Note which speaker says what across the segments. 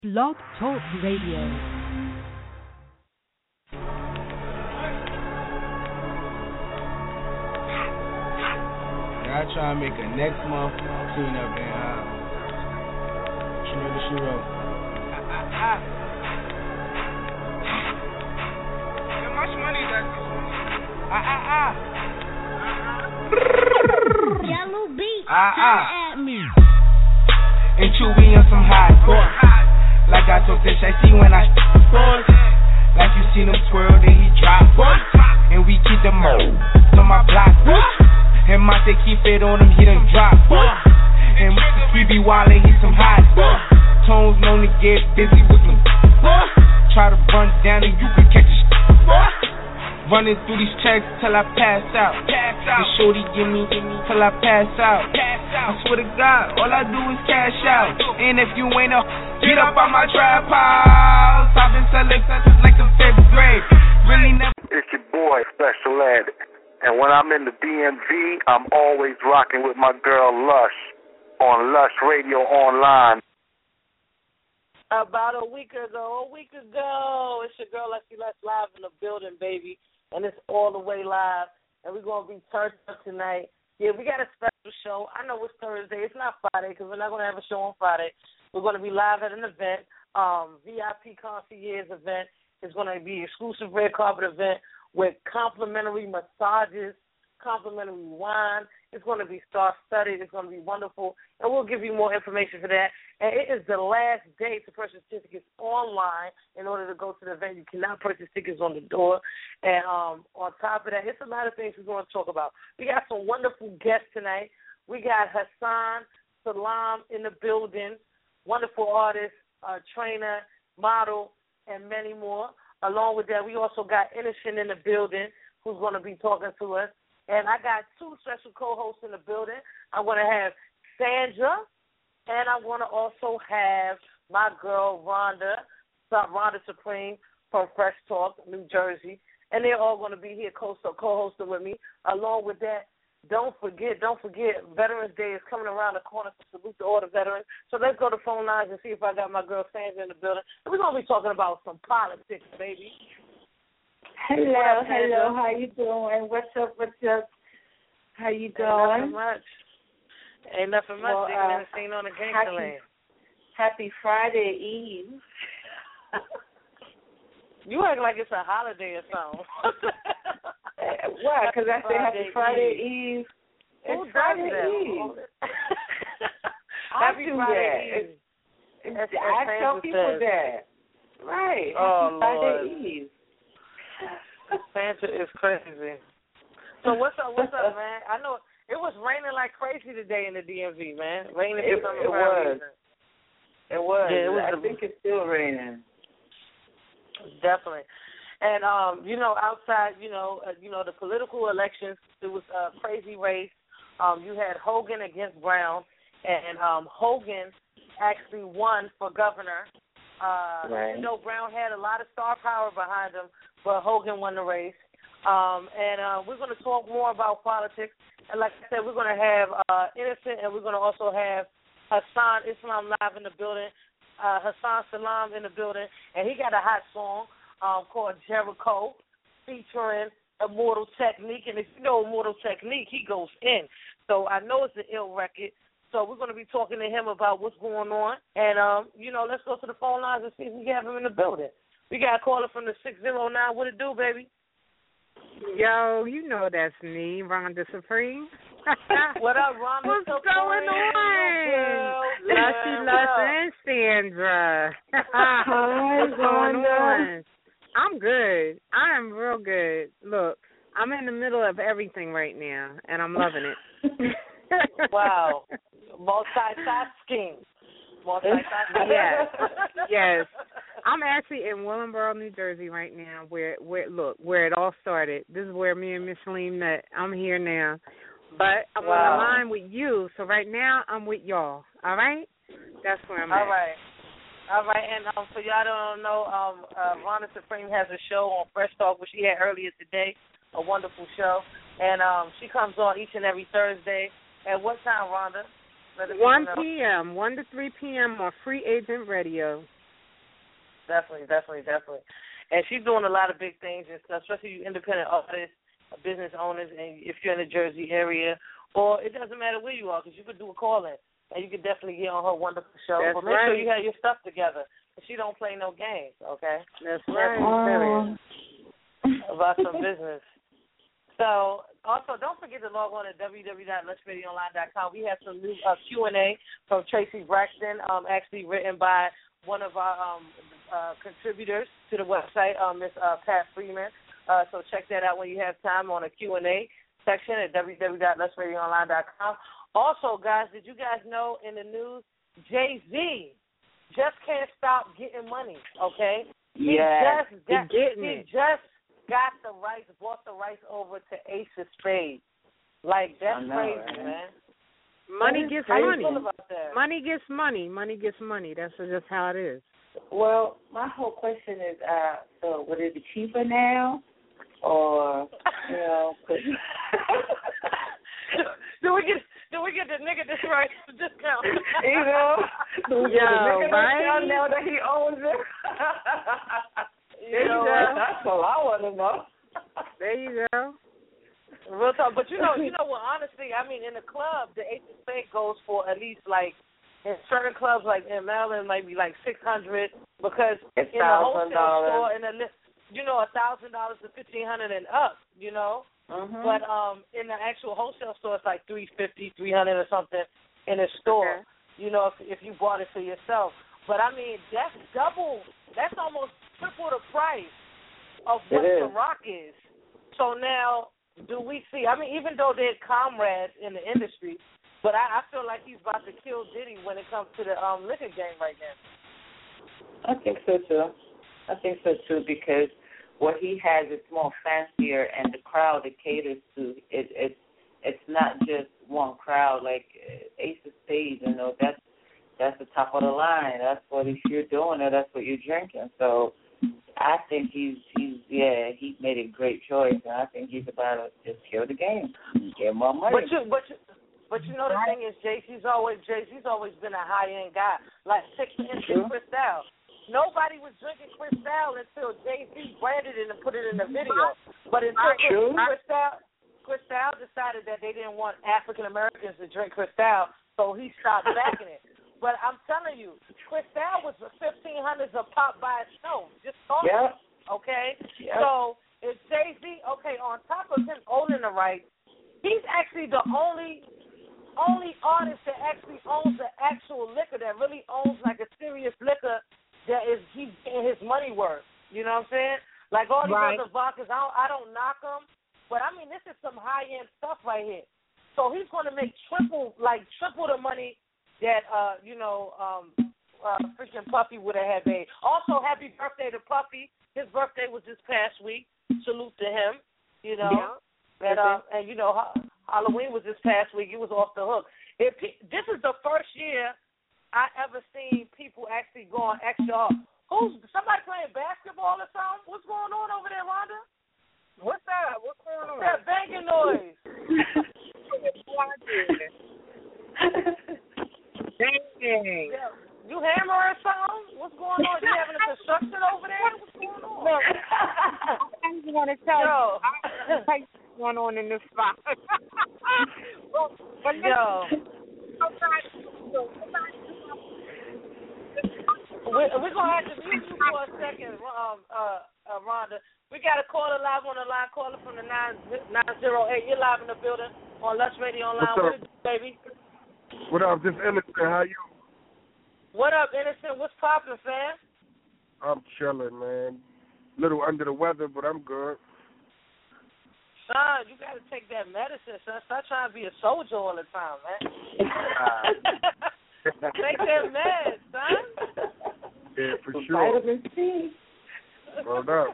Speaker 1: Blog Talk Radio.
Speaker 2: I try to make a next month clean up and she know what she wrote. How much money does this?
Speaker 3: Yellow beat. At me.
Speaker 2: And Chewy on some high court. Like I told Fish, I see when I boys. Like you seen him twirl, then he drop. And we keep them on my block. And Monte keep it on him, he done drop. And we be wildin', he some hot. Tones known to get busy with them. Try to run down and you can catch a running through these checks till I pass out. The shorty give me till I pass out. I swear to God, all I do is cash out. And if you ain't get up on my trap house. I've been selling since like the 5th grade. Really never.
Speaker 4: It's your boy, Special Ed. And when I'm in the DMV, I'm always rocking with my girl Lush on Lush Radio Online.
Speaker 5: About a week ago, it's your girl Lucky Lush live in the building, baby. And it's all the way live. And we're going to be turned up tonight. Yeah, we got a special show. I know it's Thursday. It's not Friday because we're not going to have a show on Friday. We're going to be live at an event, VIP concierge event. It's going to be an exclusive red carpet event with complimentary massages, complimentary wine. It's going to be star-studded. It's going to be wonderful. And we'll give you more information for that. And it is the last day to purchase tickets online in order to go to the event. You cannot purchase tickets on the door. And on top of that, it's a lot of things we're going to talk about. We got some wonderful guests tonight. We got Hassan Salam in the building, wonderful artist, trainer, model, and many more. Along with that, we also got Innocent in the building who's going to be talking to us. And I got two special co-hosts in the building. I'm going to have Sandra, and I'm going to also have my girl Rhonda Supreme from Fresh Talk, New Jersey. And they're all going to be here co-hosting with me. Along with that, don't forget, Veterans Day is coming around the corner, so salute to all the veterans. So let's go to phone lines and see if I got my girl Sandra in the building. And we're going to be talking about some politics, baby.
Speaker 6: Hello. How you doing? What's up? How you doing?
Speaker 5: Ain't nothing much. Well, seen on the gangster land.
Speaker 6: Happy Friday Eve.
Speaker 5: You act like it's a holiday or something.
Speaker 6: Why? Because I said Happy Friday Eve.
Speaker 5: It's
Speaker 6: Friday Eve.
Speaker 5: Happy Friday Eve.
Speaker 6: I tell people that. Right.
Speaker 5: Oh,
Speaker 6: Happy
Speaker 5: Lord.
Speaker 6: Friday Eve.
Speaker 5: Santa is crazy. So what's up, man? I know it was raining like crazy today in the DMV, man. Raining for some reason.
Speaker 6: It was.
Speaker 5: Yeah,
Speaker 6: I think it's still raining.
Speaker 5: Definitely. And outside, the political elections, it was a crazy race. You had Hogan against Brown, and Hogan actually won for governor.
Speaker 6: Right.
Speaker 5: Brown had a lot of star power behind him, but Hogan won the race. And we're going to talk more about politics. And like I said, we're going to have Innocent, and we're going to also have Hassan Islam live in the building, Hassan Salam in the building, and he got a hot song called Jericho featuring Immortal Technique. And if you know Immortal Technique, he goes in. So I know it's an ill record. So we're going to be talking to him about what's going on. And, let's go to the phone lines and see if we can have him in the building. We got a caller from the 609. What it do, baby?
Speaker 7: Yo, you know that's me, Rhonda Supreme.
Speaker 5: What up, Rhonda
Speaker 7: What's
Speaker 5: Supreme?
Speaker 7: Going on? Lush and Sandra. What's going on? I'm good. I am real good. Look, I'm in the middle of everything right now, and I'm loving it.
Speaker 5: Wow. Multitasking.
Speaker 7: Yes. I'm actually in Willingboro, New Jersey right now, where it all started. This is where me and Micheline met. I'm here now. But I'm on the line with you, so right now I'm with y'all. All right? That's where I'm at.
Speaker 5: All right. And for y'all don't know, Rhonda Supreme has a show on Fresh Talk, which she had earlier today, a wonderful show. And she comes on each and every Thursday. At what time, Rhonda?
Speaker 7: 1 p.m., 1 to 3 p.m. on Free Agent Radio.
Speaker 5: definitely. And she's doing a lot of big things and stuff, especially you independent artists, business owners, and if you're in the Jersey area, or it doesn't matter where you are, because you could do a call-in, and you could definitely get on her wonderful show.
Speaker 7: That's
Speaker 5: but make
Speaker 7: right.
Speaker 5: sure you have your stuff together. She don't play no games, okay?
Speaker 7: That's right.
Speaker 5: Serious about some business. So, also, don't forget to log on to www.lushradioonline.com. We have some new Q&A from Tracy Braxton, actually written by one of our contributors to the website, Miss Pat Freeman. So check that out when you have time on the Q&A section at www.lushradioonline.com. Also, guys, did you guys know in the news, Jay-Z just can't stop getting money, okay? He just got the rights, bought the rights over to Ace of Spades. Like, that's crazy, man.
Speaker 7: Money gets money.
Speaker 5: Money
Speaker 7: gets money. Money gets money. That's just how it is.
Speaker 6: Well, my whole question is, so would it be cheaper now? Or, you know,
Speaker 5: do we get the nigga this right discount?
Speaker 6: You know, do we get the nigga
Speaker 7: right?
Speaker 6: discount now that he owns it?
Speaker 5: You know,
Speaker 6: that's all I want to know.
Speaker 7: There you go.
Speaker 5: Real talk, but you know what? Honestly, I mean, in the club, the Ace of Spades goes for at least like in certain clubs, like in Maryland, might be like $600 because in the wholesale store, in the list. $1,000 to $1,500 and up,
Speaker 6: Mm-hmm.
Speaker 5: But in the actual wholesale store, it's like $350, $300 or something in the store.
Speaker 7: Okay.
Speaker 5: If you bought it for yourself. But I mean, that's double. That's almost triple the price of what the Rock is. So now, do we see? I mean, even though they're comrades in the industry, but I feel like he's about to kill Diddy when it comes to the liquor game right now.
Speaker 6: I think so too. Because what he has is more fancier, and the crowd it caters to, it's not just one crowd. Like Ace of Spades, that's the top of the line. That's what if you're doing it, that's what you're drinking. So I think he's made a great choice, and I think he's about to just kill the game, get more money.
Speaker 5: But you know the thing is, Jay-Z's always been a high-end guy, like 6 inches Cristal. Nobody was drinking Cristal until Jay-Z branded it and put it in the video. But until Cristal decided that they didn't want African Americans to drink Cristal, so he stopped backing it. But I'm telling you, Cristal was $1,500 a pop by itself. Just talking, okay? Yep. So if Jay-Z, on top of him owning the rights, he's actually the only artist that actually owns the actual liquor, that really owns like a serious liquor. That is, he's getting his money worth. You know what I'm saying? Like all these other vodkas, I don't knock them, but I mean this is some high end stuff right here. So he's going to make triple the money that freaking Puffy would have had made. Also, happy birthday to Puffy. His birthday was this past week. Salute to him. Halloween was this past week. It was off the hook. This is the first year I ever seen people actually going extra hard. Who's somebody playing basketball or something? What's going on over there, Rhonda?
Speaker 7: What's that? What's going on?
Speaker 5: That banging noise.
Speaker 7: Dang.
Speaker 5: Yeah. You hammering something? What's going on? You having a construction over there? What's going on?
Speaker 7: No. I just want to tell you what's going on in this spot.
Speaker 5: We're going to have to mute you for a second, Rhonda. We got a caller live on the line, caller from the 908. You're live in the building on Lush Radio Online. What up, baby?
Speaker 8: What up? This Innocent. How you?
Speaker 5: What up, Innocent? What's poppin', fam?
Speaker 8: I'm chilling, man. Little under the weather, but I'm good.
Speaker 5: Son, you got to take that medicine, son. Stop trying to be a soldier all the time, man. Take that med, son.
Speaker 8: Yeah, for sure.
Speaker 6: Vitamin C.
Speaker 8: Hold up.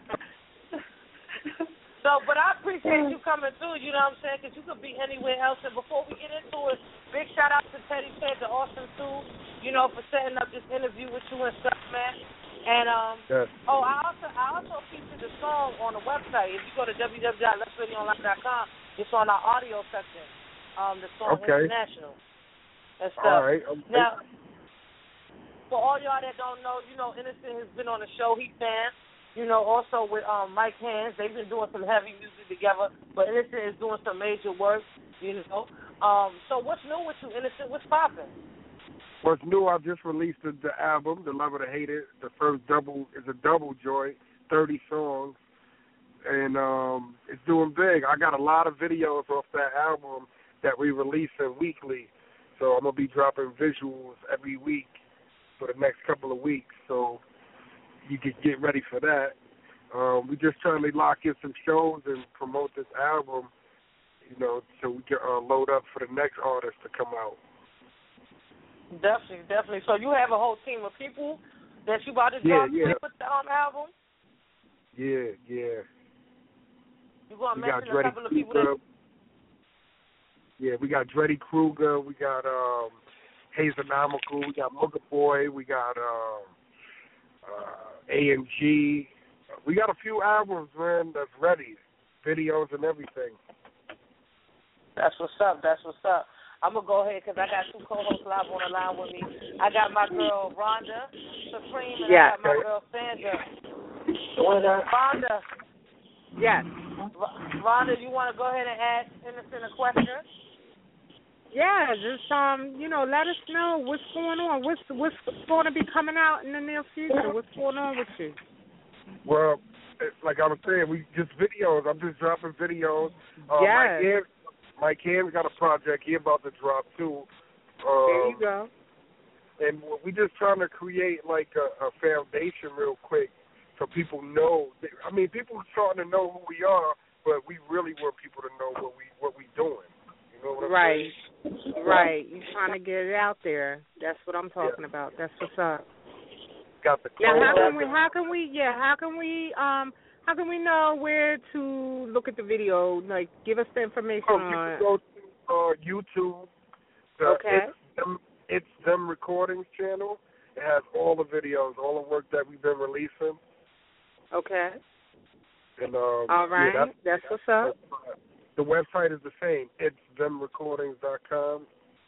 Speaker 5: So, but I appreciate you coming through, you know what I'm saying, because you could be anywhere else. And before we get into it, big shout out to Teddy Ted, to Austin, too, for setting up this interview with you and stuff, man. And,
Speaker 8: yes.
Speaker 5: I also featured the song on the website. If you go to www.lushradioonline.com, it's on our audio section, the song International and stuff.
Speaker 8: All right. Okay.
Speaker 5: for all y'all that don't know, you know, Innocent has been on the show. He fans. You know, also with Mike Hands, they've been doing some heavy music together. But Innocent is doing some major work, you know. So what's new with you, Innocent? What's popping?
Speaker 8: What's new? I just released the album, The Love or the Hate It. The first double is a double joint, 30 songs, and it's doing big. I got a lot of videos off that album that we releasing weekly, so I'm gonna be dropping visuals every week for the next couple of weeks. So you can get ready for that. We're just trying to lock in some shows and promote this album, you know, so we can load up for the next artist to come out.
Speaker 5: Definitely. So you have a whole team of people that you about to drop with the album?
Speaker 8: Yeah.
Speaker 5: You gonna mention a couple of people that?
Speaker 8: Yeah, we got Dreddy Kruger, we got Hazenomical, we got Mugga Boy, we got AMG. We got a few albums, man, that's ready, videos and everything.
Speaker 5: That's what's up. I'm going to go ahead because I got two co-hosts live on the line with me. I got my girl, Rhonda Supreme, and I got my girl, Sandra. Rhonda.
Speaker 7: Yes.
Speaker 5: Rhonda, you want to go ahead and ask Innocent a question?
Speaker 7: Yeah, just, you know, let us know what's going on. What's going to be coming out in the near future? What's going on with you?
Speaker 8: Well, like I was saying, we just videos. I'm just dropping videos.
Speaker 7: Yes.
Speaker 8: Mike Ham's got a project he about to drop too.
Speaker 7: There you go.
Speaker 8: And we just trying to create like a foundation real quick so people know. I mean, people are starting to know who we are, but we really want people to know what we doing. You know what I'm saying?
Speaker 7: Right. You're trying to get it out there. That's what I'm talking about. That's what's up.
Speaker 8: Got the
Speaker 7: now, how can we know where to look at the video? Like, give us the information
Speaker 8: on it. You can go to YouTube. It's Them Recordings channel. It has all the videos, all the work that we've been releasing.
Speaker 7: Okay.
Speaker 8: And
Speaker 7: all right.
Speaker 8: Yeah,
Speaker 7: that's what's up.
Speaker 8: The website is the same. It's themrecordings.com.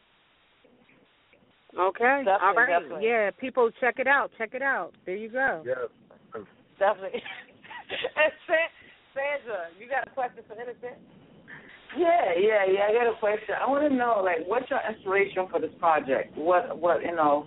Speaker 7: Okay.
Speaker 5: Definitely,
Speaker 7: all right.
Speaker 5: Definitely.
Speaker 7: Yeah, people, check it out. There you go.
Speaker 8: Yeah.
Speaker 5: Definitely. And Sandra, you got a question for Innocent?
Speaker 6: Yeah. I got a question. I want to know, like, what's your inspiration for this project? What made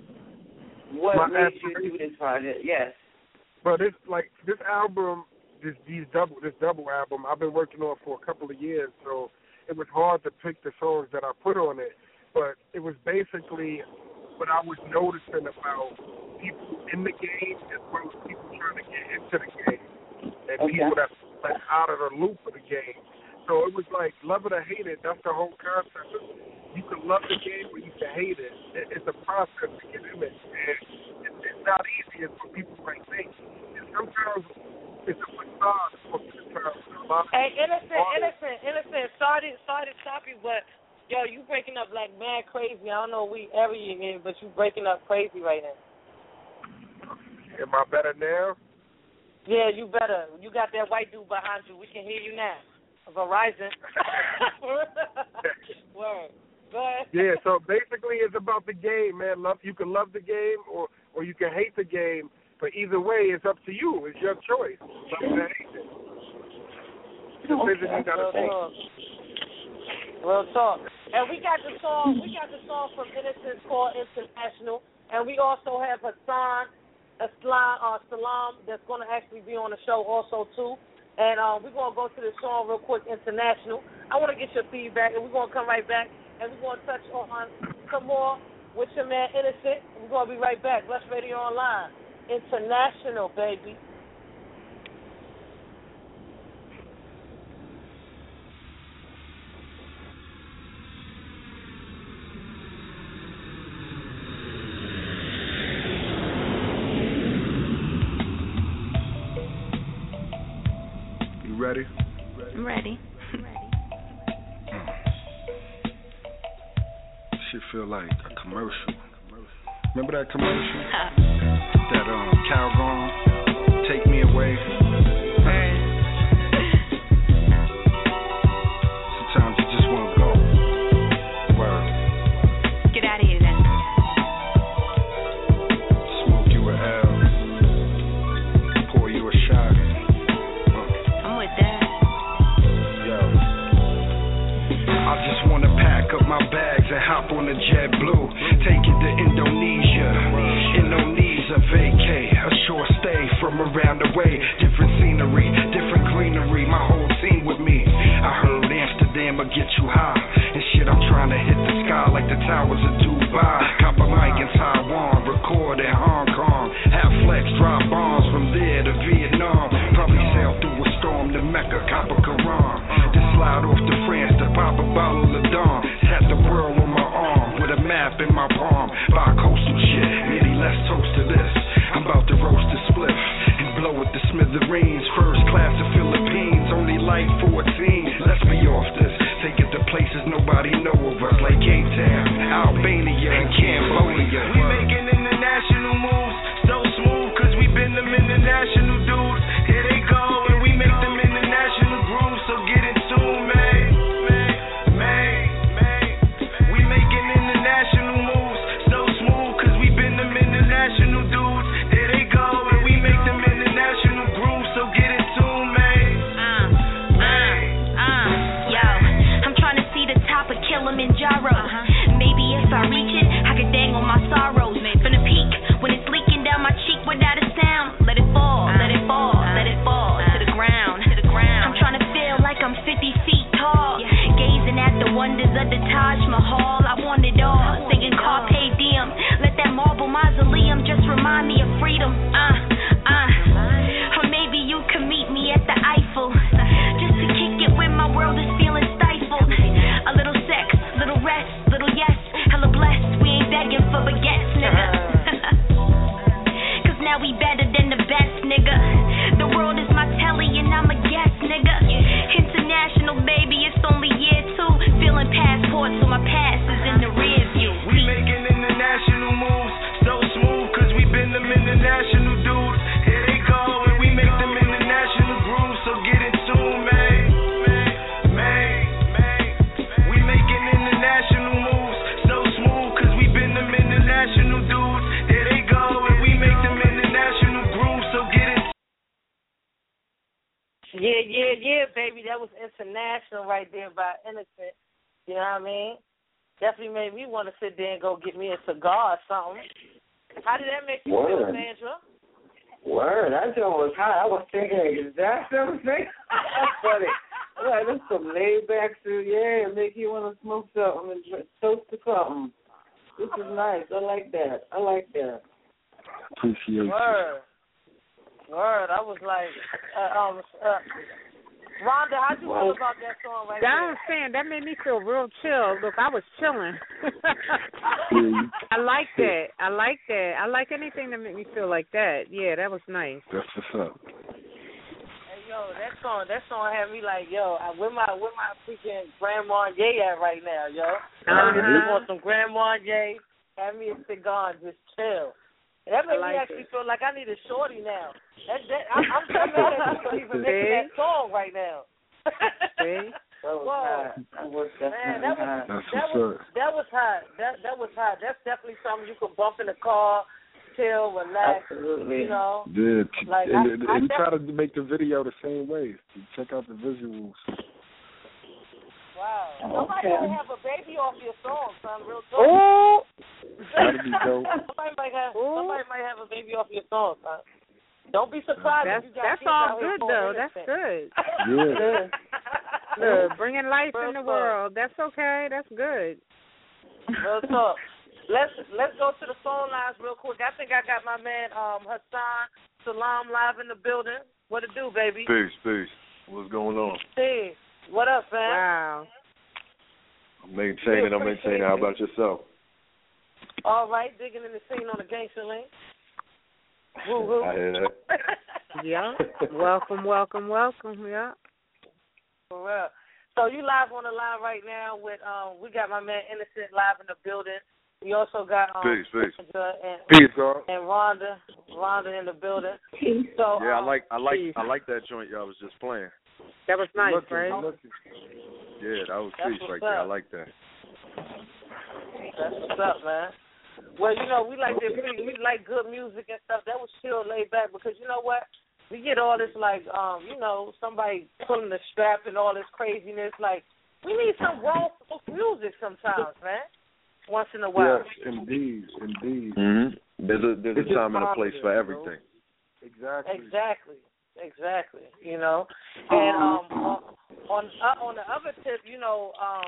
Speaker 6: you do this project? Yes.
Speaker 8: Well, this album, this double album, I've been working on for a couple of years, so it was hard to pick the songs that I put on it. But it was basically what I was noticing about people in the game as well as people trying to get into the game. And people that's like out of the loop of the game. So it was like, love it or hate it, that's the whole concept. You can love the game or you can hate it. It's a process to get in it. And it's not easy as what people might think. And sometimes it's a facade for a lot of
Speaker 5: Hey, Innocent, started choppy, but yo, you breaking up like mad crazy. I don't know we ever you in, but you breaking up crazy right now.
Speaker 8: Am I better now?
Speaker 5: Yeah, you better. You got that white dude behind you. We can hear you now. Verizon. Word. Go ahead.
Speaker 8: Yeah, so basically it's about the game, man. You can love the game or you can hate the game, but either way, it's up to you. It's your choice. Love it or hate it. Decision you gotta make.
Speaker 5: Real talk. And we got the song from Innocent called International, and we also have Salam that's going to actually be on the show also too. And we're going to go to this song real quick, International. I want to get your feedback, and we're going to come right back, and we're going to touch on some more with your man Innocent. We're going to be right back. Bless Radio Online. International, baby.
Speaker 8: Ready?
Speaker 3: I'm ready.
Speaker 8: Shit feel like a commercial. Remember that commercial? That Calgon, Take Me Away. Sometimes you just want to go. Word.
Speaker 3: Get out of here then.
Speaker 9: from around the way. Different scenery, different greenery, my whole team with me. I heard Amsterdam will get you high. And shit, I'm trying to hit the sky like the towers of Dubai. Cop a mic in Taiwan, record in Hong Kong. Have flex, drop bombs from there to Vietnam. Probably sail through a storm to Mecca, cop a Quran. Then slide off to France to pop a bottle of Dawn. Tap the world on my arm with a map in my palm. Buy coastal shit, Nitty, let's toast to this. I'm about to roast a spliff and blow it to smithereens. First class of Philippines, only like 14. Let's be off this. Take it to places nobody know of us, like Cape Town, Albania, and Cambodia.
Speaker 2: We making international moves, so smooth, cause we been them international dudes. Here they go, and we make them international grooves, so get it soon, man. We making international moves, so smooth, cause we been them international dudes. Here they go, and we make them international grooves, so get it soon, man.
Speaker 3: Yo, I'm trying to see the top of Kilimanjaro. Maybe if I reach it, I could dangle my sorrows from the peak when it's leaking down my cheek without a sound. Let it fall, let it fall, let it fall to the ground. I'm trying to feel like I'm 50 feet tall, gazing at the wonders of the Taj Mahal. I want it all, singing Carpe Diem. Let that marble mausoleum just remind me of freedom. Or maybe you can meet me at the Eiffel, just to kick it when my world is feeling stifled. A little sex, little rest, little yes, hella blessed. We ain't begging for baguettes, nigga. Cause now we better than the best, nigga. The world is my telly and I'm a guest, nigga. International, baby, it's only year 2. Feeling passports so my past is in the rear view.
Speaker 2: We making international moves, so smooth, cause we been them international dudes. Here they go, and we make them international grooves, so get it soon, man. We making international moves, so smooth, cause we been them international dudes. Here they go, and we make them international grooves, so get it.
Speaker 5: Yeah, baby. That was international right there by Innocent. You know what I mean? Definitely made me want to sit there and go get me a cigar or something. How did that make you feel, Sandra?
Speaker 6: Word, that joint was hot. I was thinking exact same thing. That's funny. Like, that's some laid back shit, yeah, make you want to smoke something and toast to something. This is nice. I like that.
Speaker 8: Appreciate
Speaker 5: Word. I was like, Rhonda, how'd you feel about that song right there?
Speaker 7: I understand. That made me feel real chill. Look, I was chilling. I like that. I like anything that make me feel like that. Yeah, that was nice.
Speaker 8: That's what's up.
Speaker 5: Hey, yo, that song had me like, yo, where my freaking Grand Marnier at right now, yo? I just want some Grand Marnier, have me a cigar and just chill. And that made me actually feel like I need a shorty now. I'm so mad at you for even making that song right now.
Speaker 6: See? That was hot.
Speaker 5: That was hot. That's definitely something you can bump in the car, chill, relax.
Speaker 6: Absolutely.
Speaker 5: You know.
Speaker 8: Yeah.
Speaker 5: Like,
Speaker 8: and try to make the video the same way. Check out the visuals.
Speaker 5: Wow. Somebody might have a baby off your song, son, real talk.
Speaker 7: Oh!
Speaker 8: That'd be dope.
Speaker 5: Somebody might have a baby off your song, son. Don't be surprised if you got
Speaker 7: That's all good, though. That's good.
Speaker 8: Yeah.
Speaker 7: Good. Bringing life in the world. That's okay. That's good.
Speaker 5: Real talk. Let's go to the phone lines real quick. I think I got my man Hassan Salam live in the building. What it do, baby?
Speaker 10: Peace. What's going on?
Speaker 5: Hey, what up, man?
Speaker 7: Wow.
Speaker 10: I'm maintaining. How about yourself?
Speaker 5: All right, digging in the scene on the gangster link. Woo-hoo.
Speaker 10: I hear that.
Speaker 7: Yeah. Welcome. Yeah.
Speaker 5: For real. So you live on the line right now with we got my man Innocent live in the building. We also got
Speaker 10: Peace.
Speaker 5: And Rhonda in the building. So
Speaker 10: yeah, I like that joint y'all was just playing.
Speaker 7: That was nice, right?
Speaker 10: Yeah, that was peace right there. I like that.
Speaker 5: That's what's up, man. Well, you know, we like good music and stuff. That was chill, laid back, because you know what? We get all this like, you know, somebody pulling the strap and all this craziness. Like, we need some raw music sometimes, man. Once in a while.
Speaker 8: Yes, indeed.
Speaker 10: Mm-hmm. There's a time and a place for everything.
Speaker 5: Exactly. You know, and on the other tip, you know,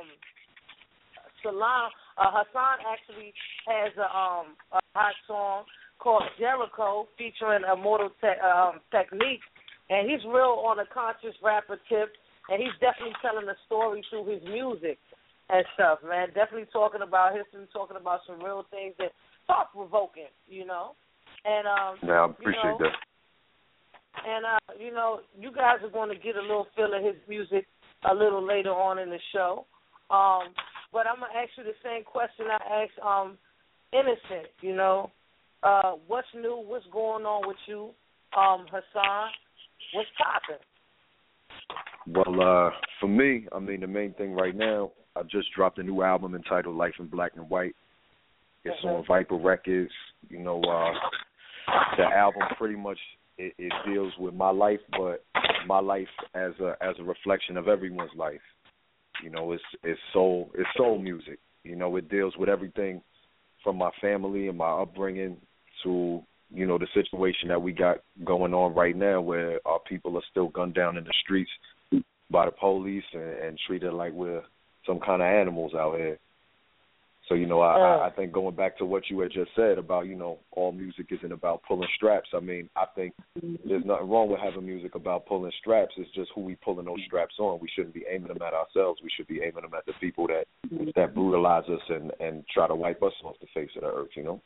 Speaker 5: Hassan actually has a hot song called Jericho featuring Immortal Technique, and he's real on a conscious rapper tip, and he's definitely telling a story through his music and stuff, man. Definitely talking about history, talking about some real things that thought-provoking, you know. And
Speaker 10: I appreciate that.
Speaker 5: And you know, you guys are going to get a little feel of his music a little later on in the show. But I'm gonna ask you the same question I asked Innocent. You know, what's new? What's going on with you, Hassan? What's poppin'?
Speaker 10: Well, for me, I mean, the main thing right now, I just dropped a new album entitled Life in Black and White. It's on Viper Records. You know, the album pretty much it deals with my life, but my life as a reflection of everyone's life. You know, it's soul music. You know, it deals with everything from my family and my upbringing to, you know, the situation that we got going on right now where our people are still gunned down in the streets by the police and treated like we're some kind of animals out here. So, you know, I think going back to what you had just said about, you know, all music isn't about pulling straps. I mean, I think there's nothing wrong with having music about pulling straps. It's just who we pulling those straps on. We shouldn't be aiming them at ourselves. We should be aiming them at the people that brutalize us and try to wipe us off the face of the earth, you know?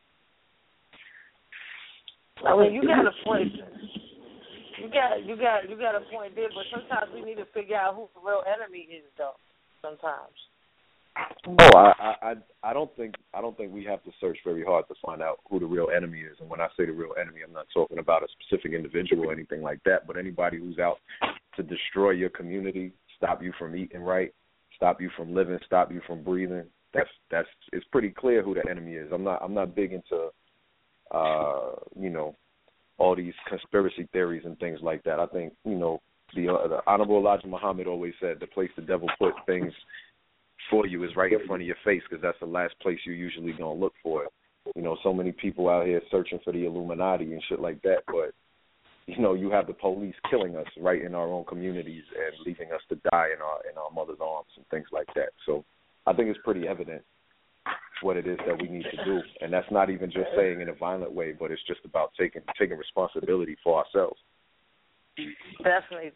Speaker 5: I mean, you got a point. You got a point there, but sometimes we need to figure out who the real enemy is, though. Sometimes.
Speaker 10: Oh, I don't think we have to search very hard to find out who the real enemy is. And when I say the real enemy, I'm not talking about a specific individual or anything like that, but anybody who's out to destroy your community, stop you from eating right, stop you from living, stop you from breathing. That's it's pretty clear who the enemy is. I'm not big into you know, all these conspiracy theories and things like that. I think, you know, the Honorable Elijah Muhammad always said the place the devil put things for you is right in front of your face, because that's the last place you're usually going to look for it. You know, so many people out here searching for the Illuminati and shit like that, but, you know, you have the police killing us right in our own communities and leaving us to die in our mother's arms and things like that. So I think it's pretty evident what it is that we need to do, and that's not even just saying in a violent way, but it's just about taking responsibility for ourselves.
Speaker 5: Definitely.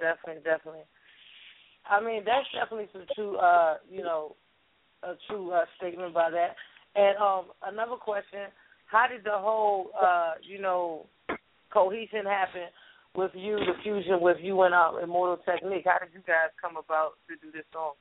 Speaker 5: I mean, that's definitely some true, you know, a true statement by that. And another question: how did the whole, you know, cohesion happen with you, the fusion with you and Immortal Technique? How did you guys come about to do this song?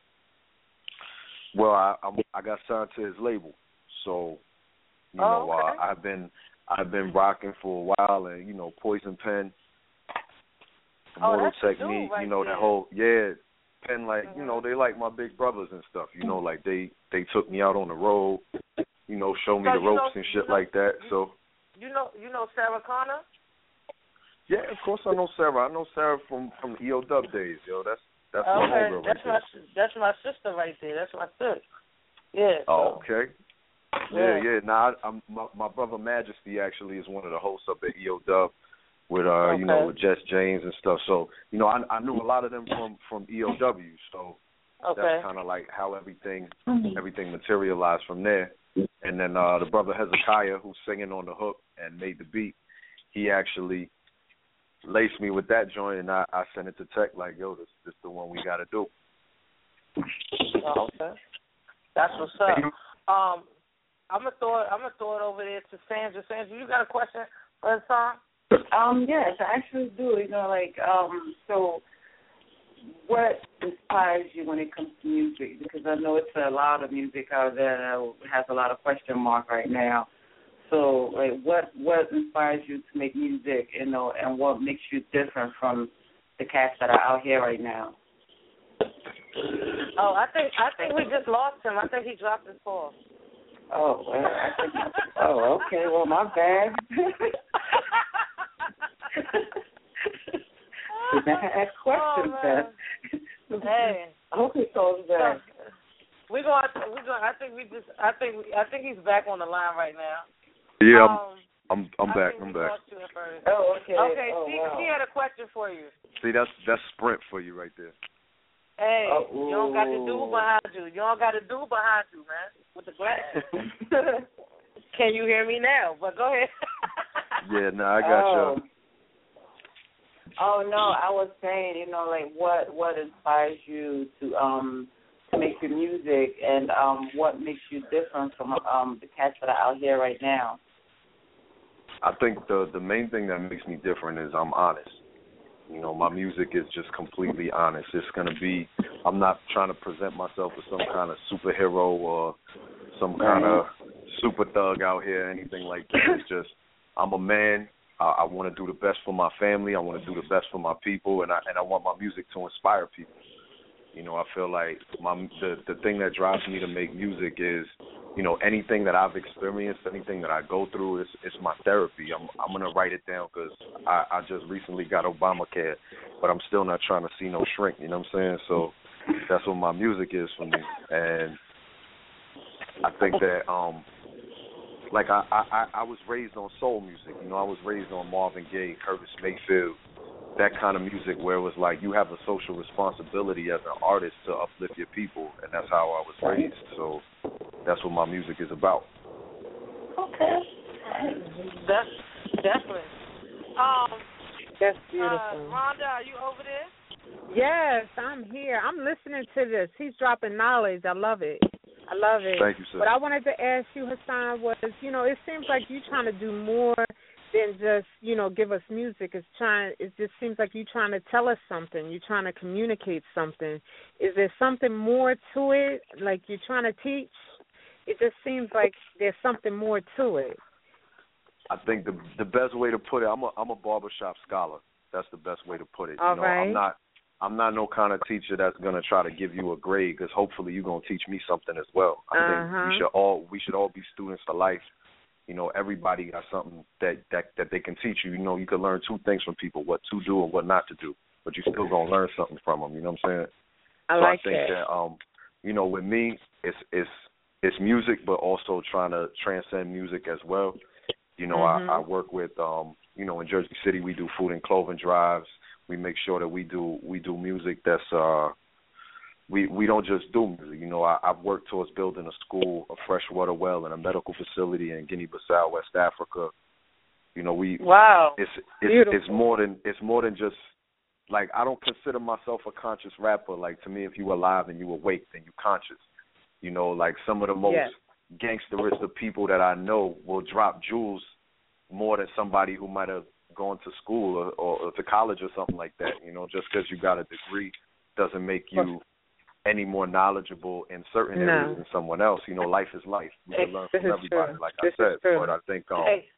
Speaker 10: Well, I got signed to his label, so you know,
Speaker 5: okay.
Speaker 10: I've been rocking for a while, and you know, Poison Pen, Immortal Technique,
Speaker 5: right,
Speaker 10: you know,
Speaker 5: there.
Speaker 10: that whole Pen, like you know, they like my big brothers and stuff, you know, like they took me out on the road, you know, show me the ropes and shit like that. So
Speaker 5: you know Sarah Connor?
Speaker 10: Yeah, of course I know Sarah. I know Sarah from the EOW days, yo. That's my homegirl right there.
Speaker 5: That's my sister right there. That's my sis. Yeah.
Speaker 10: Oh, okay. Yeah. Now, my brother Majesty actually is one of the hosts up at EOW with you know, with Jess James and stuff. So you know, I knew a lot of them from EOW. So that's kind of like how everything materialized from there. And then the brother Hezekiah, who's singing on the hook and made the beat, he actually laced me with that joint, and I sent it to Tech like, yo, this the one we got to do.
Speaker 5: Oh, okay. That's what's up. I'm gonna throw it over there to Sandra. Sandra, you got a question for the song?
Speaker 6: Yes, I actually do. You know, like, so what inspires you when it comes to music? Because I know it's a lot of music out there that has a lot of question mark right now. So, like, what inspires you to make music, you know, and what makes you different from the cats that are out here right now?
Speaker 5: Oh, I think we just lost him. I think he dropped his call.
Speaker 6: Oh, well, okay. Well, my bad. I ask questions then.
Speaker 5: Hey.
Speaker 6: I hope he calls back.
Speaker 5: I think he's back on the line right now.
Speaker 10: Yeah, I'm back. I'm back.
Speaker 5: I turn.
Speaker 6: Oh, okay.
Speaker 5: Okay,
Speaker 6: oh,
Speaker 5: see,
Speaker 6: wow.
Speaker 5: he had a question for you.
Speaker 10: See, that's Sprint for you right there.
Speaker 5: Hey, you don't got the dude behind you. You don't got the dude behind you, man, with the glasses. Can you hear me now? But go ahead.
Speaker 10: Yeah, no, I got you.
Speaker 6: Oh no, I was saying, you know, like what inspires you to make your music, and what makes you different from the cats that are out here right now?
Speaker 10: I think the main thing that makes me different is I'm honest. You know, my music is just completely honest. It's going to be, I'm not trying to present myself as some kind of superhero or some kind of super thug out here, anything like that. It's just, I'm a man. I want to do the best for my family. I want to do the best for my people, and I want my music to inspire people. You know, I feel like the thing that drives me to make music is, you know, anything that I've experienced, anything that I go through, it's my therapy. I'm gonna write it down because I just recently got Obamacare, but I'm still not trying to see no shrink. You know what I'm saying? So that's what my music is for me, and I think that like I was raised on soul music. You know, I was raised on Marvin Gaye, Curtis Mayfield, that kind of music where it was like you have a social responsibility as an artist to uplift your people, and that's how I was raised. So that's what my music is about.
Speaker 5: Okay. That's definitely.
Speaker 7: That's beautiful.
Speaker 5: Rhonda, are you over there?
Speaker 7: Yes, I'm here. I'm listening to this. He's dropping knowledge. I love it.
Speaker 10: Thank you, sir.
Speaker 7: What I wanted to ask you, Hassan, was, you know, it seems like you're trying to do more than just, you know, give us music. It just seems like you're trying to tell us something. You're trying to communicate something. Is there something more to it? Like you're trying to teach? It just seems like there's something more to it.
Speaker 10: I think the best way to put it, I'm a barbershop scholar. That's the best way to put it.
Speaker 7: All
Speaker 10: you know,
Speaker 7: right.
Speaker 10: I'm not no kind of teacher that's gonna try to give you a grade, because hopefully you're gonna teach me something as well. I think we should all be students for life. You know, everybody got something that they can teach you. You know, you can learn two things from people: what to do and what not to do. But you still gonna learn something from them. You know what I'm saying?
Speaker 7: I
Speaker 10: think that you know, with me, it's music, but also trying to transcend music as well. You know, I work with you know, in Jersey City we do food and clothing drives. We make sure that we do music that's we don't just do music. You know, I've worked towards building a school, a freshwater well, and a medical facility in Guinea-Bissau, West Africa. You know, it's more than just, like, I don't consider myself a conscious rapper. Like, to me, if you alive and you awake, then you conscious. You know, like some of the most gangsterist of people that I know will drop jewels more than somebody who might have gone to school or to college or something like that. You know, just because you got a degree doesn't make you any more knowledgeable in certain areas than someone else. You know, life is life. We can learn from everybody, like I said. But I think,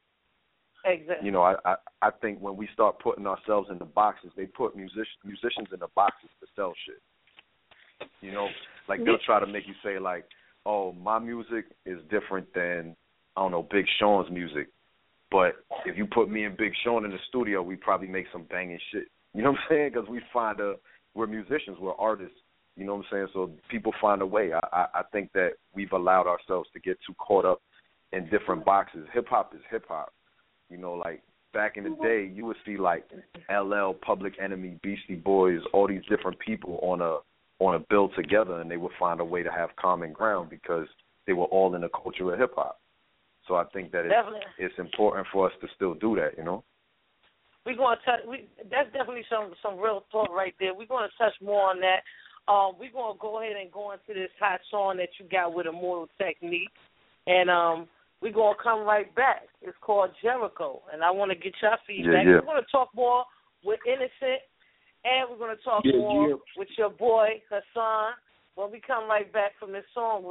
Speaker 10: you know, I think when we start putting ourselves in the boxes, they put musicians in the boxes to sell shit. You know, like they'll try to make you say like, oh, my music is different than, I don't know, Big Sean's music. But if you put me and Big Sean in the studio, we probably make some banging shit. You know what I'm saying? Because we're musicians, we're artists. You know what I'm saying? So people find a way. I think that we've allowed ourselves to get too caught up in different boxes. Hip-hop is hip-hop. You know, like back in the day, you would see like LL, Public Enemy, Beastie Boys, all these different people on a bill together, and they would find a way to have common ground because they were all in the culture of hip-hop. So I think that it's important for us to still do that, you know?
Speaker 5: We're going to touch. That's definitely some real thought right there. We're going to touch more on that. We're going to go ahead and go into this hot song that you got with Immortal Technique, and we're going to come right back. It's called Jericho, and I want to get your feedback. We're going to talk more with Innocent, and we're going to talk more with your boy Hassan when we come right back from this song.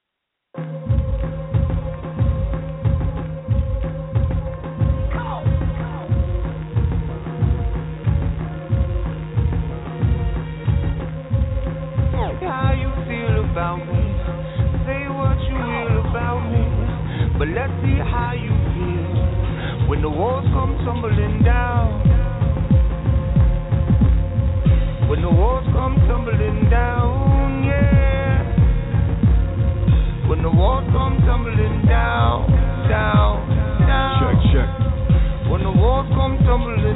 Speaker 2: How you feel about me? Say what you will about me, but let's see how you feel when the walls come tumbling down. When the walls come tumbling down, yeah.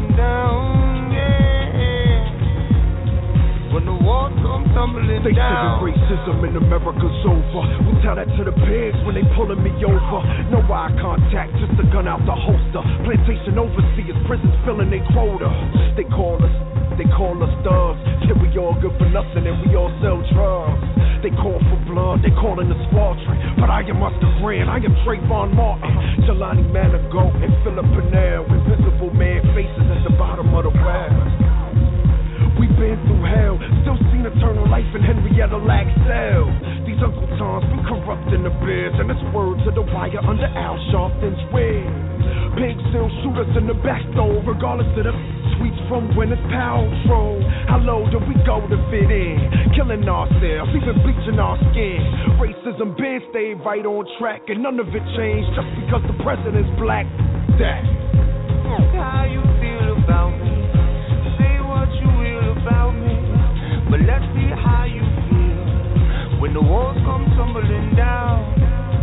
Speaker 2: tumbling down, yeah. When the walls come tumbling
Speaker 9: they
Speaker 2: down.
Speaker 9: They say racism in America's over. We tell that to the pigs when they pulling me over. No eye contact, just a gun out the holster. Plantation overseers, prisons filling their quota. They call us thugs. Yeah, we all good for nothing and we all sell drugs. They call for blood, they calling us squadron. But I am Mustard Grand, I am Trayvon Martin, Jelani Manigault, and Philip Purnell. Invisible man faces at the bottom of the well. We've been through hell, still seen eternal life in Henrietta Laxell. These Uncle Toms be corrupting the bears, and it's word to the wire under Al Sharpton's wig. Pink still shoot us in the back door, regardless of the tweets from when it's Paltrow. How low do we go to fit in? Killing ourselves, even bleaching our skin. Racism been stayed right on track, and none of it changed just because the president's black. That.
Speaker 2: How you feel about me? Say what you will about me, but let's see how you feel when the walls come tumbling down.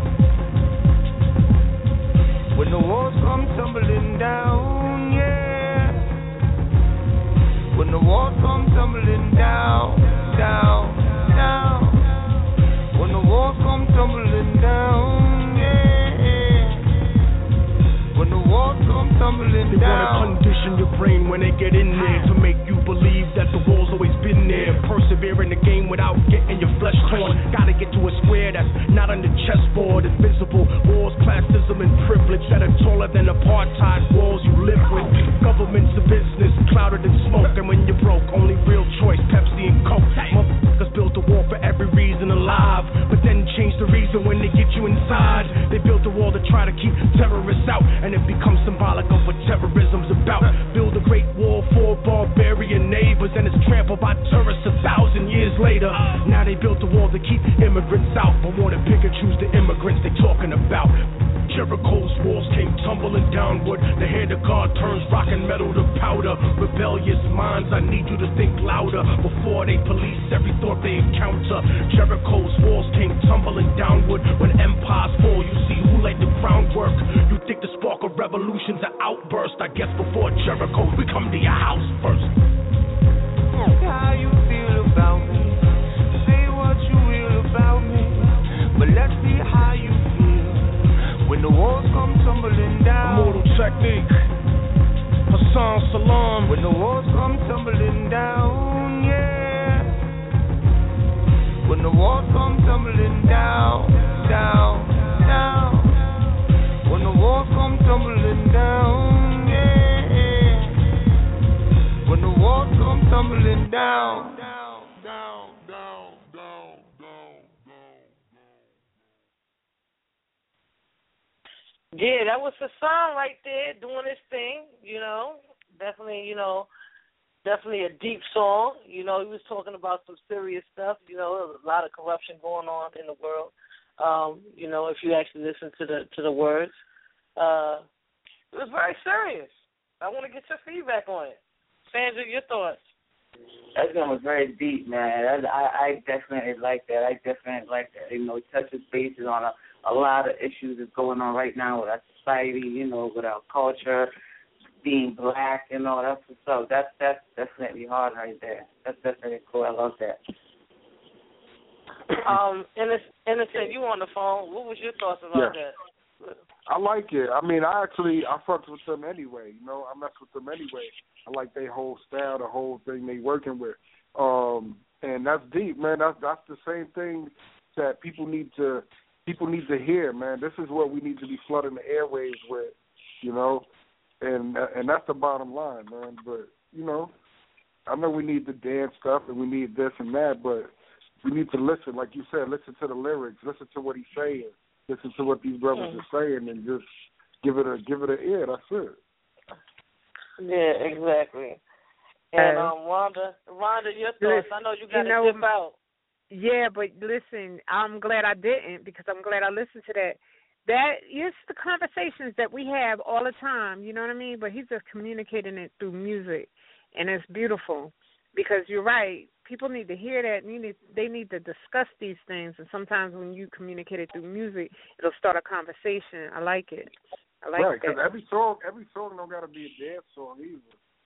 Speaker 2: When the walls come tumbling down, yeah. When the walls come tumbling down, down, down. When the walls come tumbling down, yeah. When the walls come tumbling down.
Speaker 9: They wanna condition your brain when they get in there to make you believe that the wall's always been there. Persevere in the game without getting your flesh torn. Gotta get to a square that's not on the chessboard. Invisible walls, classism and privilege that are taller than apartheid walls you live with. Government's a business, clouded in smoke. And when you're broke, only real choice, Pepsi and Coke. Motherfuckers built a wall for every reason alive, but then change the reason when they get you inside. They built a wall to try to keep terrorists out, and it becomes symbolic of what terrorism's about. Build a great wall for barbarian neighbors, and it's trampled by tourists 1,000 years later. Now they built a wall to keep immigrants out, but wanna pick and choose the immigrants they talking about. Jericho's walls came tumbling downward. The hand of God turns rock and metal to powder. Rebellious minds, I need you to think louder before they police every thought they encounter. Jericho's walls came tumbling downward. When empires fall, you see who laid the groundwork. You think the spark of revolution's an outburst? I guess before Jericho, we come to your house first.
Speaker 2: How you feel about me? Say what you will about me, but let's see how you feel when the walls come tumbling down.
Speaker 9: Immortal Technique, Hassan Salam.
Speaker 2: When the walls come tumbling down, yeah. When the walls come tumbling down, down, down. When the walls come tumbling down, yeah. When the walls come tumbling down, down, down, down, down, down.
Speaker 5: Yeah, that was the song right there doing his thing, Definitely, definitely a deep song. He was talking about some serious stuff, a lot of corruption going on in the world. If you actually listen to the words. It was very serious. I want to get your feedback on it. Sandra, your thoughts?
Speaker 6: That song was very deep, man. I definitely like that. It touches bases on a lot of issues that's going on right now with our society, with our culture, being black, that's what's up. That's definitely hard right there. That's definitely cool. I love that.
Speaker 5: Innocent, you on the phone. What was your thoughts about that?
Speaker 8: I like it. I fucked with them anyway. I mess with them anyway. I like their whole style, the whole thing they working with. And that's deep, man. That's the same thing that people need to hear, man. This is what we need to be flooding the airwaves with, and that's the bottom line, man. But I know we need the dance stuff and we need this and that, but we need to listen, like you said, listen to the lyrics, listen to what he's saying, listen to what these brothers are saying, and just give it an ear. That's it.
Speaker 5: Yeah, exactly. And Rhonda, your thoughts? I know you got to dip out.
Speaker 7: Yeah, but listen, I'm glad I didn't, because I'm glad I listened to that. That is the conversations that we have all the time, you know what I mean? But he's just communicating it through music, and it's beautiful, because you're right. People need to hear that, and they need to discuss these things, and sometimes when you communicate it through music, it'll start a conversation. I like it. I like
Speaker 8: right,
Speaker 7: that.
Speaker 8: Because every song don't got to be a dance song either.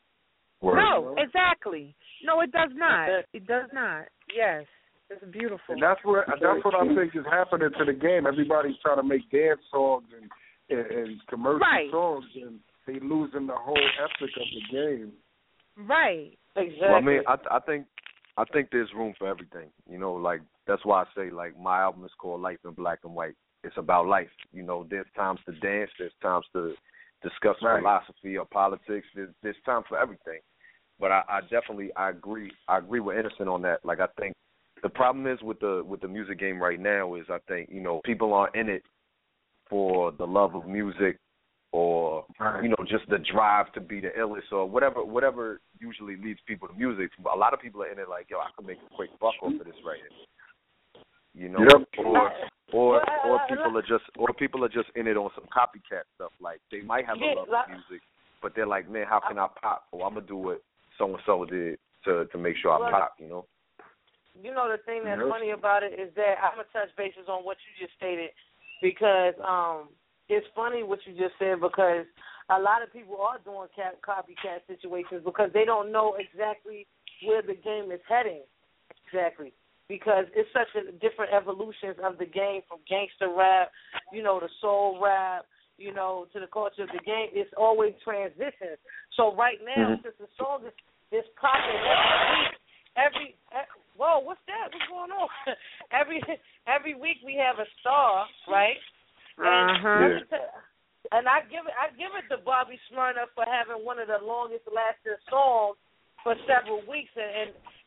Speaker 7: No, exactly. No, it does not. It does not. Yes, it's beautiful.
Speaker 8: And that's what I think is happening to the game. Everybody's trying to make dance songs and commercial songs, and they losing the whole ethic of the game.
Speaker 7: Right.
Speaker 5: Exactly.
Speaker 10: Well, I mean, I think there's room for everything. You know, like that's why I say like my album is called Life in Black and White. It's about life. You know, there's times to dance, there's times to discuss philosophy or politics. There's time for everything. But I definitely agree with Innocent on that. Like I think the problem is with the music game right now is I think, you know, people aren't in it for the love of music or you know, just the drive to be the illest or whatever usually leads people to music. A lot of people are in it like, yo, I can make a quick buck off of this right here. You know? Or people are just in it on some copycat stuff. Like they might have a love of music, but they're like, man, how can I pop? Oh, I'm gonna do what so and so did to make sure I pop. You know.
Speaker 5: You know the thing that's funny about it is that I'm gonna touch bases on what you just stated because it's funny what you just said because a lot of people are doing copycat situations because they don't know exactly where the game is heading exactly. Because it's such a different evolutions of the game from gangster rap, you know, to soul rap, you know, to the culture of the game. It's always transitions. So right now, since the song is popping every whoa, what's that? What's going on? every week we have a star, right? And I give it to Bobby Smyrna for having one of the longest lasting songs for several weeks and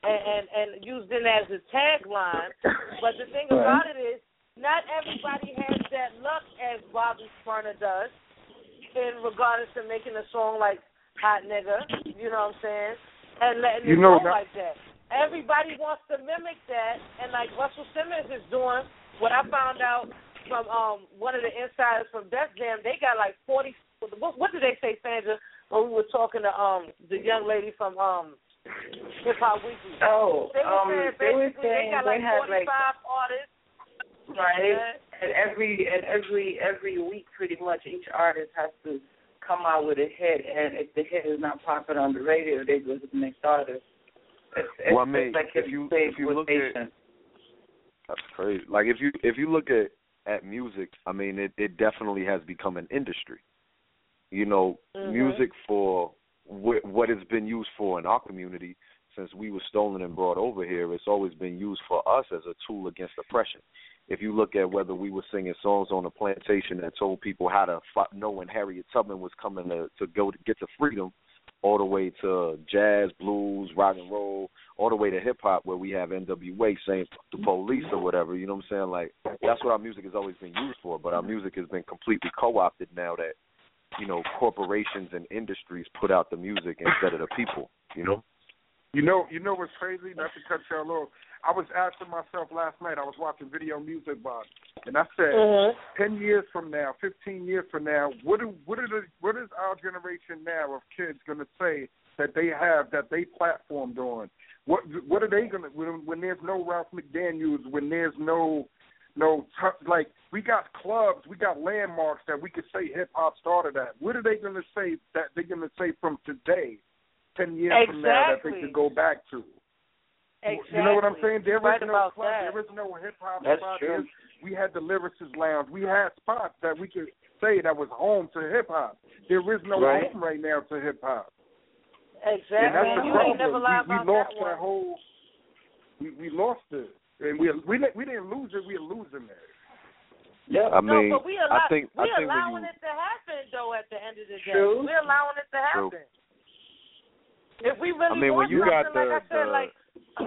Speaker 5: used it as a tagline. But the thing about it is, not everybody has that luck as Bobby Smyrna does in regards to making a song like Hot Nigga, you know what I'm saying, and letting it go like that. Everybody wants to mimic that, and like Russell Simmons is doing, what I found out from one of the insiders from Def Jam, they got like 40, what did they say, Sandra, when we were talking to the young lady from Hip Hop Weekly? They were saying they got like 45 artists.
Speaker 6: Right. And every week pretty much each artist has to come out with a hit, and if the hit is not popular on the radio, they go to the next artist.
Speaker 10: Well, I mean,
Speaker 6: like
Speaker 10: if you look at, that's crazy. Like if you look at music, I mean, it definitely has become an industry. You know, music for what it's been used for in our community since we were stolen and brought over here, it's always been used for us as a tool against oppression. If you look at whether we were singing songs on a plantation that told people how to know when Harriet Tubman was coming to go to get to freedom, all the way to jazz, blues, rock and roll, all the way to hip-hop where we have NWA saying the police or whatever, you know what I'm saying? Like, that's what our music has always been used for, but our music has been completely co-opted now that, you know, corporations and industries put out the music instead of the people, you know?
Speaker 8: You know what's crazy? Not to cut y'all off. I was asking myself last night, I was watching Video Music Box, and I said, 10 years from now, 15 years from now, what is our generation now of kids going to say that they have, that they platformed on? What are they going to, when there's no Ralph McDaniels, when there's no, like, we got clubs, we got landmarks that we could say hip-hop started at. What are they going to say that they're going to say from today, 10 years from now, that they could go back to?
Speaker 5: Exactly.
Speaker 8: You know what I'm saying? There
Speaker 5: right
Speaker 8: is no club. There is no hip-hop spot. We had the Lyricist Lounge. We had spots that we could say that was home to hip-hop. There is no home right now to hip-hop.
Speaker 5: Exactly.
Speaker 8: And that's the
Speaker 5: you
Speaker 8: problem.
Speaker 5: Ain't never lie about
Speaker 8: we lost
Speaker 5: that
Speaker 8: whole. We lost it, and we didn't lose it. We're losing it.
Speaker 10: Yeah, I mean,
Speaker 5: but we're allowing it to happen though. At the end of the day, we're allowing it to happen. If we really want
Speaker 10: when you got
Speaker 5: like I said, like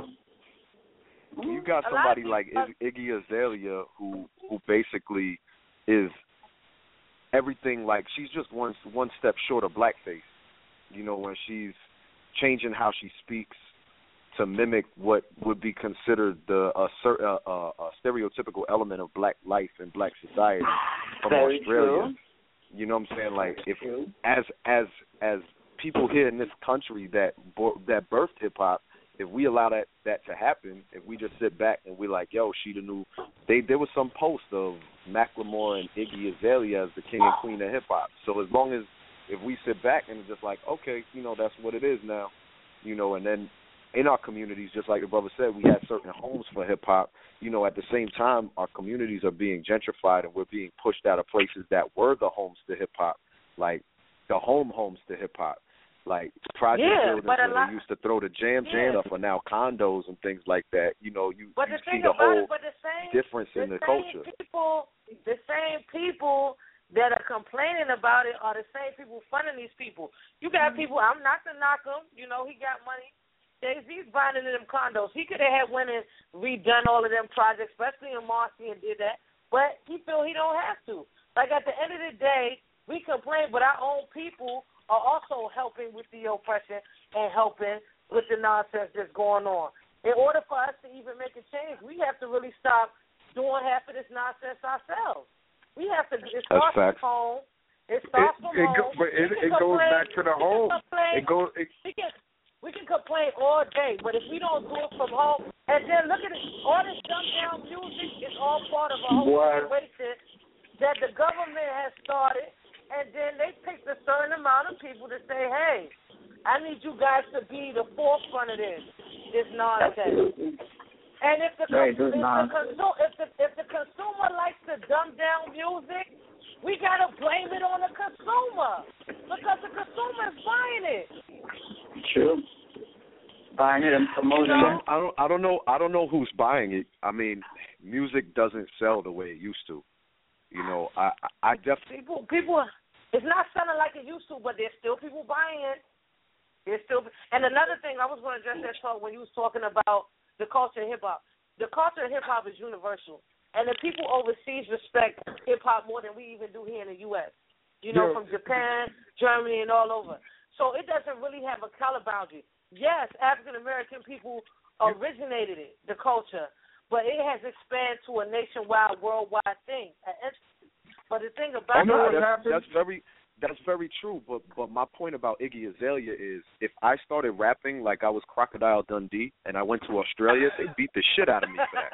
Speaker 10: you got somebody like Iggy Azalea who basically is everything. Like she's just one step short of blackface. You know, when she's changing how she speaks to mimic what would be considered a stereotypical element of black life and black society from Australia.
Speaker 6: True.
Speaker 10: You know what I'm saying? Like if as people here in this country that birthed hip hop, if we allow that to happen, if we just sit back and we're like, yo, she the new, there was some post of Macklemore and Iggy Azalea as the king and queen of hip hop. So as long as if we sit back and just like, okay, you know, that's what it is now, you know, and then in our communities, just like the brother said, we had certain homes for hip-hop. You know, at the same time, our communities are being gentrified and we're being pushed out of places that were the homes to hip-hop, like the homes to hip-hop. Like project buildings where they used to throw the jam up are now condos and things like that. You know, you see the whole difference in the culture.
Speaker 5: The same people that are complaining about it are the same people funding these people. You got people, I'm not to knock him, you know, he got money. Jay-Z's buying into them condos. He could have had went and redone all of them projects, especially in Marcy, and did that. But he feel he don't have to. Like, at the end of the day, we complain, but our own people are also helping with the oppression and helping with the nonsense that's going on. In order for us to even make a change, we have to really stop doing half of this nonsense ourselves. We have to. It starts from home. It starts from home.
Speaker 8: But it goes back to the home.
Speaker 5: We can complain all day, but if we don't do it from home, and then look at it, all this dumbed-down music is all part of a whole situation that the government has started, and then they picked a certain amount of people to say, hey, I need you guys to be the forefront of this nonsense. And if the consumer likes to dumb down music, we got to blame it on the consumer because the consumer is buying it.
Speaker 6: True. Buying it and promoting it.
Speaker 10: I don't know who's buying it. I mean, music doesn't sell the way it used to. You know, I definitely
Speaker 5: people. It's not selling like it used to, but there's still people buying it. And another thing, I was going to address that talk when you was talking about the culture of hip hop. The culture of hip hop is universal, and the people overseas respect hip hop more than we even do here in the U.S. You know, from Japan, Germany, and all over. So it doesn't really have a color boundary. Yes, African American people originated it, the culture, but it has expanded to a nationwide, worldwide thing. But the thing about
Speaker 10: that's very true. But my point about Iggy Azalea is, if I started rapping like I was Crocodile Dundee and I went to Australia, they beat the shit out of me for that.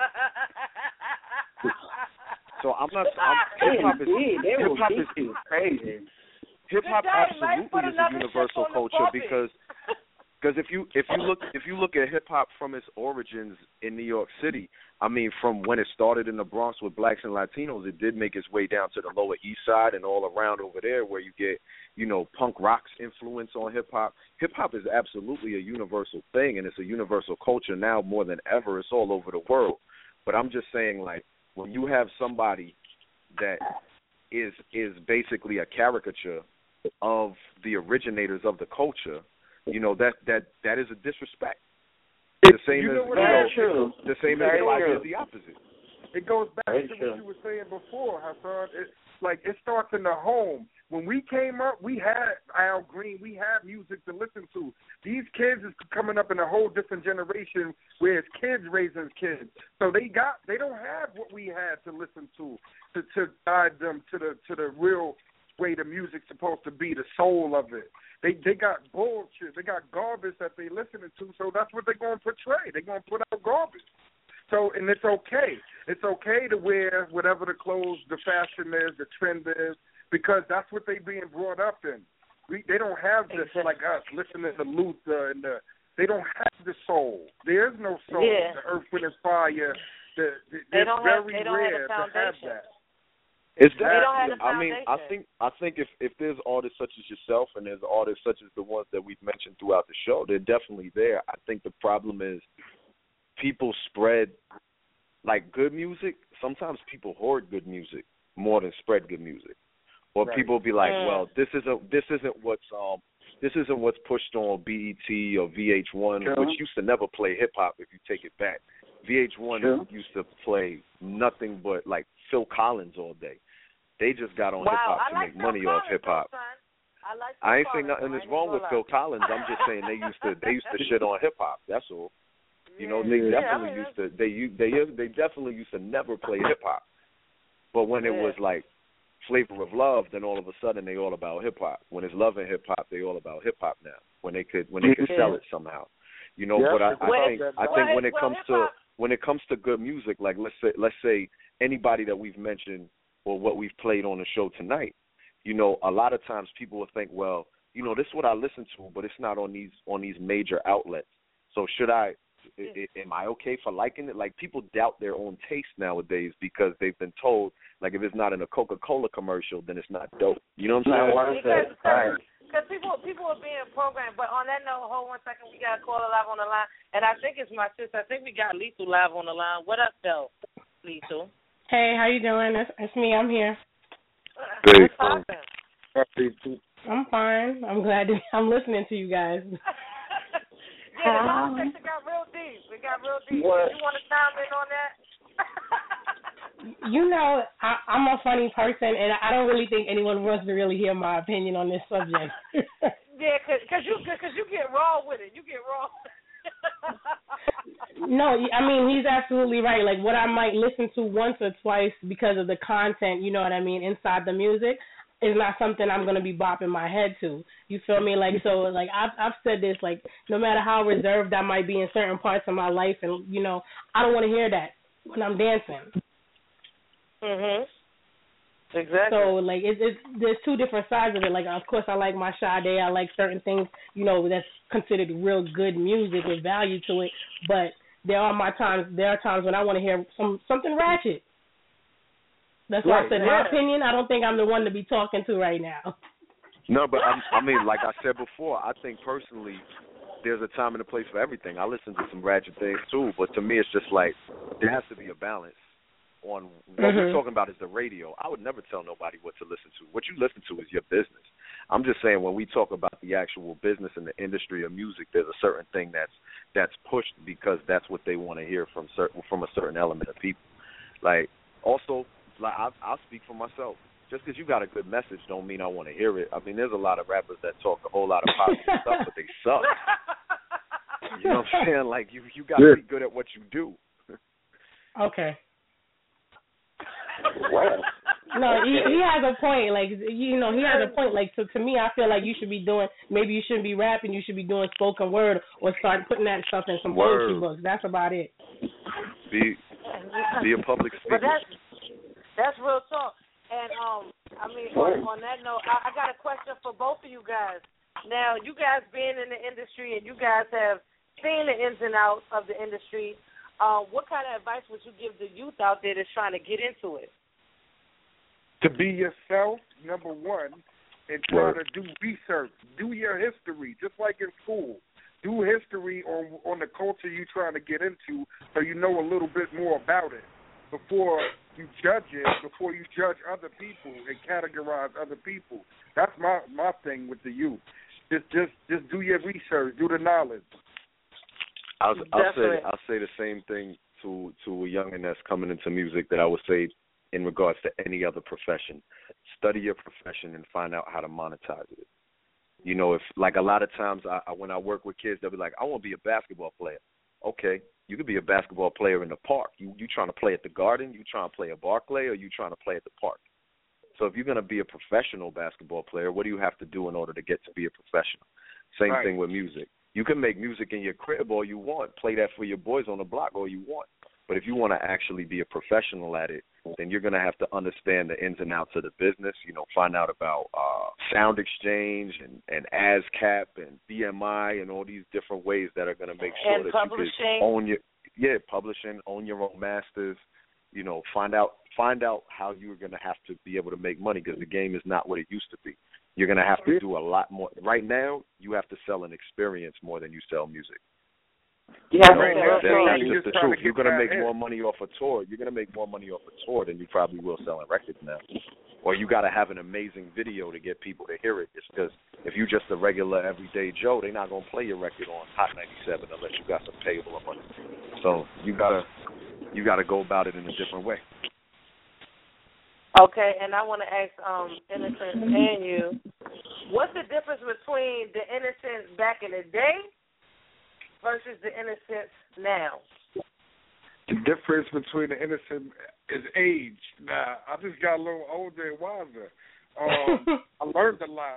Speaker 10: So I'm not. Hip hop is
Speaker 6: crazy.
Speaker 10: Hip hop absolutely is a universal culture because if you look at hip hop from its origins in New York City, I mean, from when it started in the Bronx with blacks and Latinos, it did make its way down to the Lower East Side and all around over there, where you get, you know, punk rock's influence on hip hop. Hip hop is absolutely a universal thing, and it's a universal culture now more than ever. It's all over the world. But I'm just saying, like, when you have somebody that is basically a caricature of the originators of the culture, you know, that is a disrespect. The same as the same as the opposite.
Speaker 8: It goes back to what you were saying before, Hassan. It starts in the home. When we came up, we had Al Green. We had music to listen to. These kids is coming up in a whole different generation where it's kids raising kids. So they don't have what we had to listen to guide them to the real way the music's supposed to be, the soul of it. They got bullshit. They got garbage that they listening to, so that's what they're going to portray. They're going to put out garbage. So, and it's okay. It's okay to wear whatever the clothes, the fashion is, the trend is, because that's what they being brought up in. They don't have this like us, listening to Luther, and they don't have the soul. There's no soul. Yeah. The Earth, Wind, and Fire. It's very rare to have that.
Speaker 10: I mean, I think if there's artists such as yourself and there's artists such as the ones that we've mentioned throughout the show, they're definitely there. I think the problem is people spread like good music. Sometimes people hoard good music more than spread good music, or people be like, well, this isn't what's pushed on BET or VH1, which used to never play hip hop. If you take it back, VH1 used to play nothing but like Phil Collins all day. They just got on hip hop to make money off hip hop. I ain't saying nothing is wrong with Phil Collins. I'm just saying they used to shit on hip hop. That's all. You know, they definitely used to. They definitely used to never play hip hop. But when it was like Flavor of Love, then all of a sudden they all about hip hop. When it's Love and Hip Hop, they all about hip hop now. When they could sell it somehow. You know, but I think when it comes to good music, like let's say anybody that we've mentioned or what we've played on the show tonight, you know, a lot of times people will think, well, you know, this is what I listen to, but it's not on these major outlets. So am I okay for liking it? Like, people doubt their own taste nowadays because they've been told, like, if it's not in a Coca-Cola commercial, then it's not dope. You know what I'm saying?
Speaker 5: Because people are being programmed. But on that note, hold 1 second. We got a caller live on the line, and I think it's my sister. I think we got Lethal live on the line. What up, though, Lethal?
Speaker 11: Hey, how you doing? It's me. I'm here.
Speaker 10: Hey,
Speaker 11: I'm fine. I'm glad I'm listening to you guys.
Speaker 5: Yeah, the conversation got real deep. It got real deep.
Speaker 6: What?
Speaker 5: You want to chime in on that?
Speaker 11: You know, I'm a funny person, and I don't really think anyone wants to really hear my opinion on this subject.
Speaker 5: Yeah, because you get raw with it. You get raw.
Speaker 11: No, I mean, he's absolutely right. Like, what I might listen to once or twice because of the content, you know what I mean, inside the music, is not something I'm going to be bopping my head to. You feel me? Like, so, like, I've said this, like, no matter how reserved I might be in certain parts of my life, and, you know, I don't want to hear that when I'm dancing.
Speaker 5: Exactly.
Speaker 11: So, like, there's two different sides of it. Like, of course, I like my Sade. I like certain things, you know, that's considered real good music with value to it. But there are times when I want to hear something ratchet. That's why I said my opinion. I don't think I'm the one to be talking to right now.
Speaker 10: No, but I mean, like I said before, I think personally there's a time and a place for everything. I listen to some ratchet things too, but to me it's just like there has to be a balance. On what we're talking about is the radio. I would never tell nobody what to listen to. What you listen to is your business. I'm just saying when we talk about the actual business and the industry of music, there's a certain thing that's pushed because that's what they want to hear from a certain element of people. Like, also, like I'll speak for myself. Just because you got a good message don't mean I want to hear it. I mean, there's a lot of rappers that talk a whole lot of positive stuff, but they suck. You know what I'm saying? Like, you got to be good at what you do.
Speaker 11: Okay. No, he has a point. Like, you know, he has a point. Like, to me, I feel like you should be doing, maybe you shouldn't be rapping, you should be doing spoken word or start putting that stuff in some poetry books. That's about it.
Speaker 10: Be a public speaker.
Speaker 5: But that's real talk. And, I mean, on that note, I got a question for both of you guys. Now, you guys being in the industry and you guys have seen the ins and outs of the industry, what kind of advice would you give the youth out there that's trying to get into it?
Speaker 8: To be yourself, number one, and try to do research. Do your history, just like in school. Do history on the culture you're trying to get into so you know a little bit more about it before you judge it, before you judge other people and categorize other people. That's my thing with the youth. Just do your research, do the knowledge.
Speaker 10: I'll say the same thing to a youngin' that's coming into music that I would say in regards to any other profession. Study your profession and find out how to monetize it. You know, if like a lot of times when I work with kids, they'll be like, I want to be a basketball player. Okay, you could be a basketball player in the park. You trying to play at the Garden? You trying to play at Barclay, or you trying to play at the park? So if you're going to be a professional basketball player, what do you have to do in order to get to be a professional? Same thing with music. You can make music in your crib all you want, play that for your boys on the block all you want. But if you want to actually be a professional at it, then you're going to have to understand the ins and outs of the business, you know, find out about sound exchange and ASCAP and BMI and all these different ways that are going to make sure that you can own publishing, own your own masters, you know, find out how you're going to have to be able to make money because the game is not what it used to be. You're going to have to do a lot more. Right now, you have to sell an experience more than you sell music.
Speaker 6: Yeah,
Speaker 10: that's just the truth. You're going to make more money off a tour. You're going to make more money off a tour than you probably will selling records now. Or you got to have an amazing video to get people to hear it. It's because if you're just a regular everyday Joe, they're not going to play your record on Hot 97 unless you got some payable money. So you gotta go about it in a different way.
Speaker 5: Okay, and I want to ask Innocence and you, what's the difference between the Innocence back in the day versus the Innocence now?
Speaker 8: The difference between the Innocent is age. Now, I just got a little older and wiser. I learned a lot,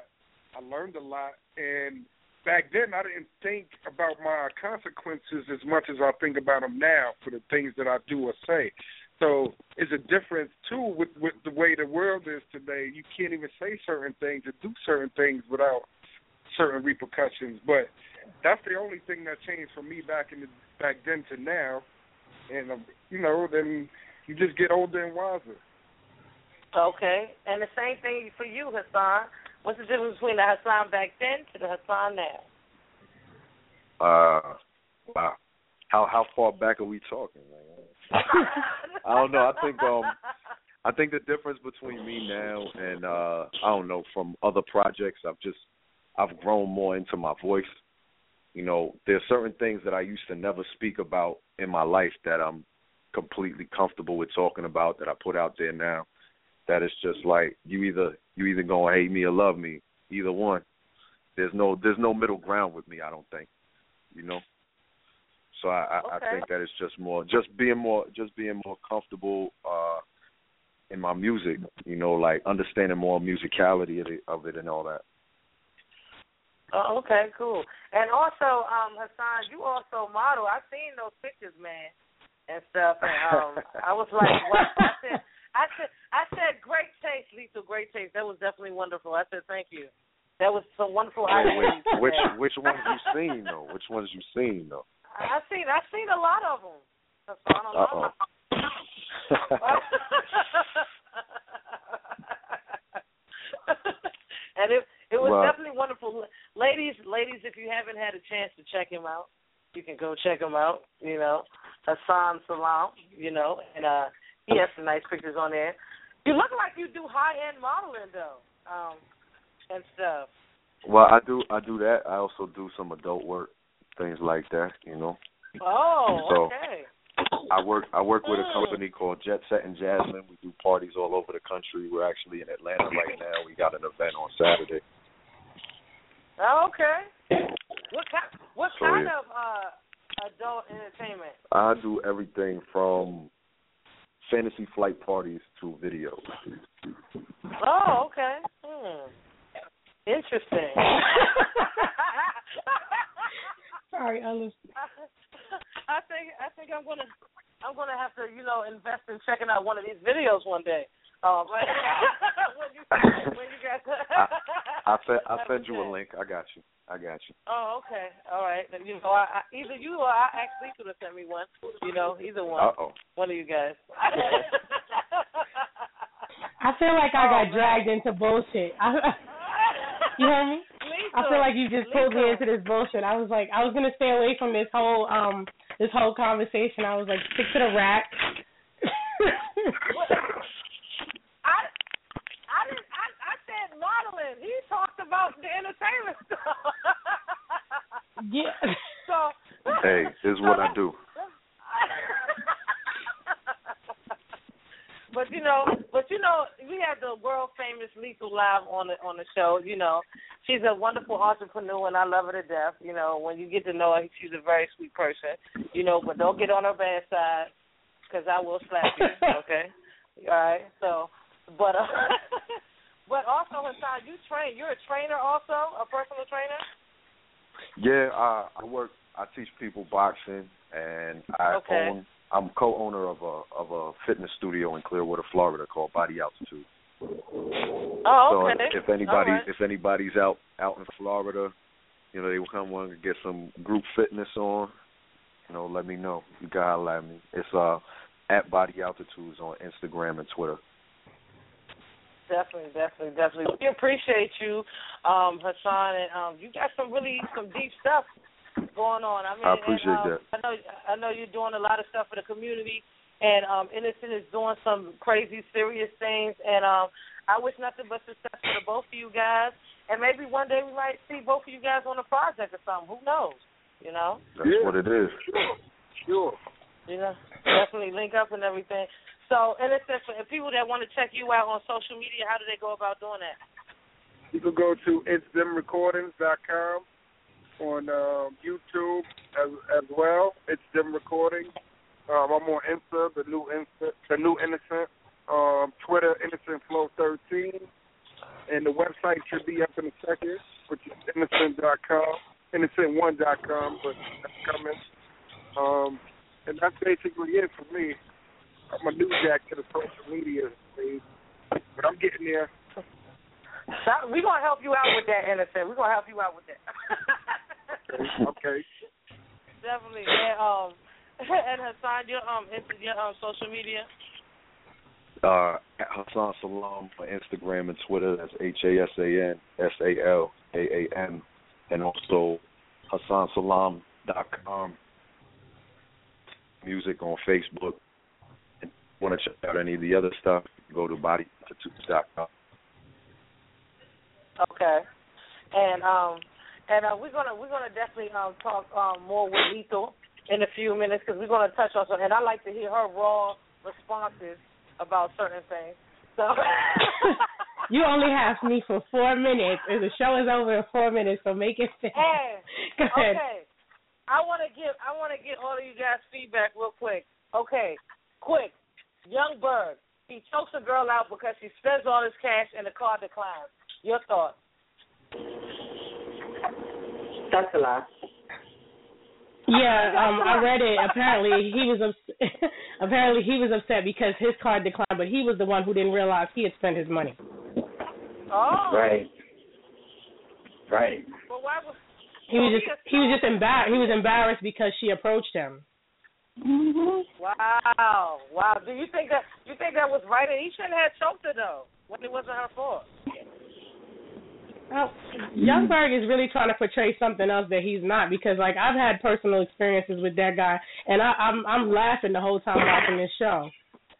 Speaker 8: and back then I didn't think about my consequences as much as I think about them now for the things that I do or say. So it's a difference, too, with the way the world is today. You can't even say certain things or do certain things without certain repercussions. But that's the only thing that changed for me back then to now. And, then you just get older and wiser.
Speaker 5: Okay. And the same thing for you, Hassan. What's the difference between the Hassan back then to the Hassan now?
Speaker 10: Wow. How far back are we talking? I don't know. I think the difference between me now and I don't know, from other projects, I've grown more into my voice. There's certain things that I used to never speak about in my life that I'm completely comfortable with talking about, that I put out there now. That it's just like you either gonna hate me or love me, either one. There's no middle ground with me, I don't think. So I think that it's just being more comfortable in my music, like understanding more musicality of it and all that.
Speaker 5: Oh, okay, cool. And also, Hassan, you also model. I've seen those pictures, man, and stuff. And I was like, what? I said, great taste, Lethal, great taste. That was definitely wonderful. I said, thank you. That was some wonderful ideas.
Speaker 10: Which ones you seen though? I've
Speaker 5: seen a lot of them. Hassan, a lot. And it was definitely wonderful. Ladies, if you haven't had a chance to check him out, you can go check him out, Hassan Salam, and he has some nice pictures on there. You look like you do high-end modeling, though, and stuff.
Speaker 10: Well, I do that. I also do some adult work, things like that,
Speaker 5: Oh, okay.
Speaker 10: I work with a company called Jet Set and Jasmine. We do parties all over the country. We're actually in Atlanta right now. We got an event on Saturday.
Speaker 5: Oh, okay. What kind of adult entertainment?
Speaker 10: I do everything from fantasy flight parties to videos.
Speaker 5: Oh, okay. Interesting.
Speaker 11: Sorry, Alice.
Speaker 5: I think I'm gonna have to invest in checking out one of these videos one day. When you guys.
Speaker 10: I'll send you a link. I got you.
Speaker 5: Oh, okay. All right. Either you or I actually could have sent me one. Either one.
Speaker 10: Uh-oh.
Speaker 5: One of you guys.
Speaker 11: I feel like I got dragged into bullshit. You hear me? I feel like you just pulled me into this bullshit. I was gonna stay away from this whole conversation. I was like, stick to the rap.
Speaker 5: I said modeling. He talked about the entertainment stuff.
Speaker 11: Yeah.
Speaker 5: So.
Speaker 10: Hey, this is what I do.
Speaker 5: But we had the world famous Lethal Live on the show. She's a wonderful entrepreneur, and I love her to death. When you get to know her, she's a very sweet person. But don't get on her bad side, because I will slap you. Okay, all right. So, but also, Hassan, you train. You're a trainer, also a personal trainer.
Speaker 10: Yeah, I teach people boxing, and I'm co-owner of a fitness studio in Clearwater, Florida called Body Altitude.
Speaker 5: Oh, okay.
Speaker 10: So if anybody's out in Florida, they will come on and get some group fitness on, let me know. You can holler at me. It's at Body Altitudes on Instagram and Twitter.
Speaker 5: Definitely. We appreciate you, Hassan, and you got some deep stuff going on.
Speaker 10: I appreciate that.
Speaker 5: I know you're doing a lot of stuff for the community, and Innocent is doing some crazy, serious things, and I wish nothing but success for the both of you guys, and maybe one day we might see both of you guys on a project or something. Who knows?
Speaker 10: That's what it is.
Speaker 8: Sure.
Speaker 5: Definitely link up and everything. So, Innocent, for people that want to check you out on social media, how do they go about doing that?
Speaker 8: You can go to itsthemrecordings.com. on YouTube as well. It's them recording. I'm on Insta, the new Innocent. Twitter, InnocentFlow13, and the website should be up in a second, which is innocent.com, innocent1.com, but that's coming. And that's basically it for me. I'm a new jack to the social media page, but I'm getting there.
Speaker 5: We're going to help you out with that, Innocent. We're going to help you out with that.
Speaker 8: Okay.
Speaker 5: Definitely. And Hassan, your social media?
Speaker 10: Hassan Salam on Instagram and Twitter. That's HassanSalam, and also HassanSalam.com. Music on Facebook. And if you want to check out any of the other stuff, go to BodyInstitutes.com.
Speaker 5: Okay. And we're gonna definitely talk more with Lethal in a few minutes because we're gonna touch on something. And I like to hear her raw responses about certain things. So
Speaker 11: you only have me for 4 minutes, and the show is over in 4 minutes. So make it fast.
Speaker 5: Hey,
Speaker 11: go ahead.
Speaker 5: Okay. I want to get all of you guys feedback real quick. Okay, quick. Young Berg, he chokes a girl out because she spends all his cash and the car declines. Your thoughts?
Speaker 6: That's a lie.
Speaker 11: Yeah, I read it. Apparently he was upset because his card declined, but he was the one who didn't realize he had spent his money.
Speaker 5: Oh.
Speaker 6: Right.
Speaker 5: Well, why was
Speaker 11: he was just embarrassed. He was embarrassed because she approached him.
Speaker 6: Mm-hmm.
Speaker 5: Wow. Do you think that was right? He shouldn't have choked her though when it wasn't her fault.
Speaker 11: Well, Young Berg is really trying to portray something else that he's not, because like I've had personal experiences with that guy, and I'm laughing the whole time watching this show.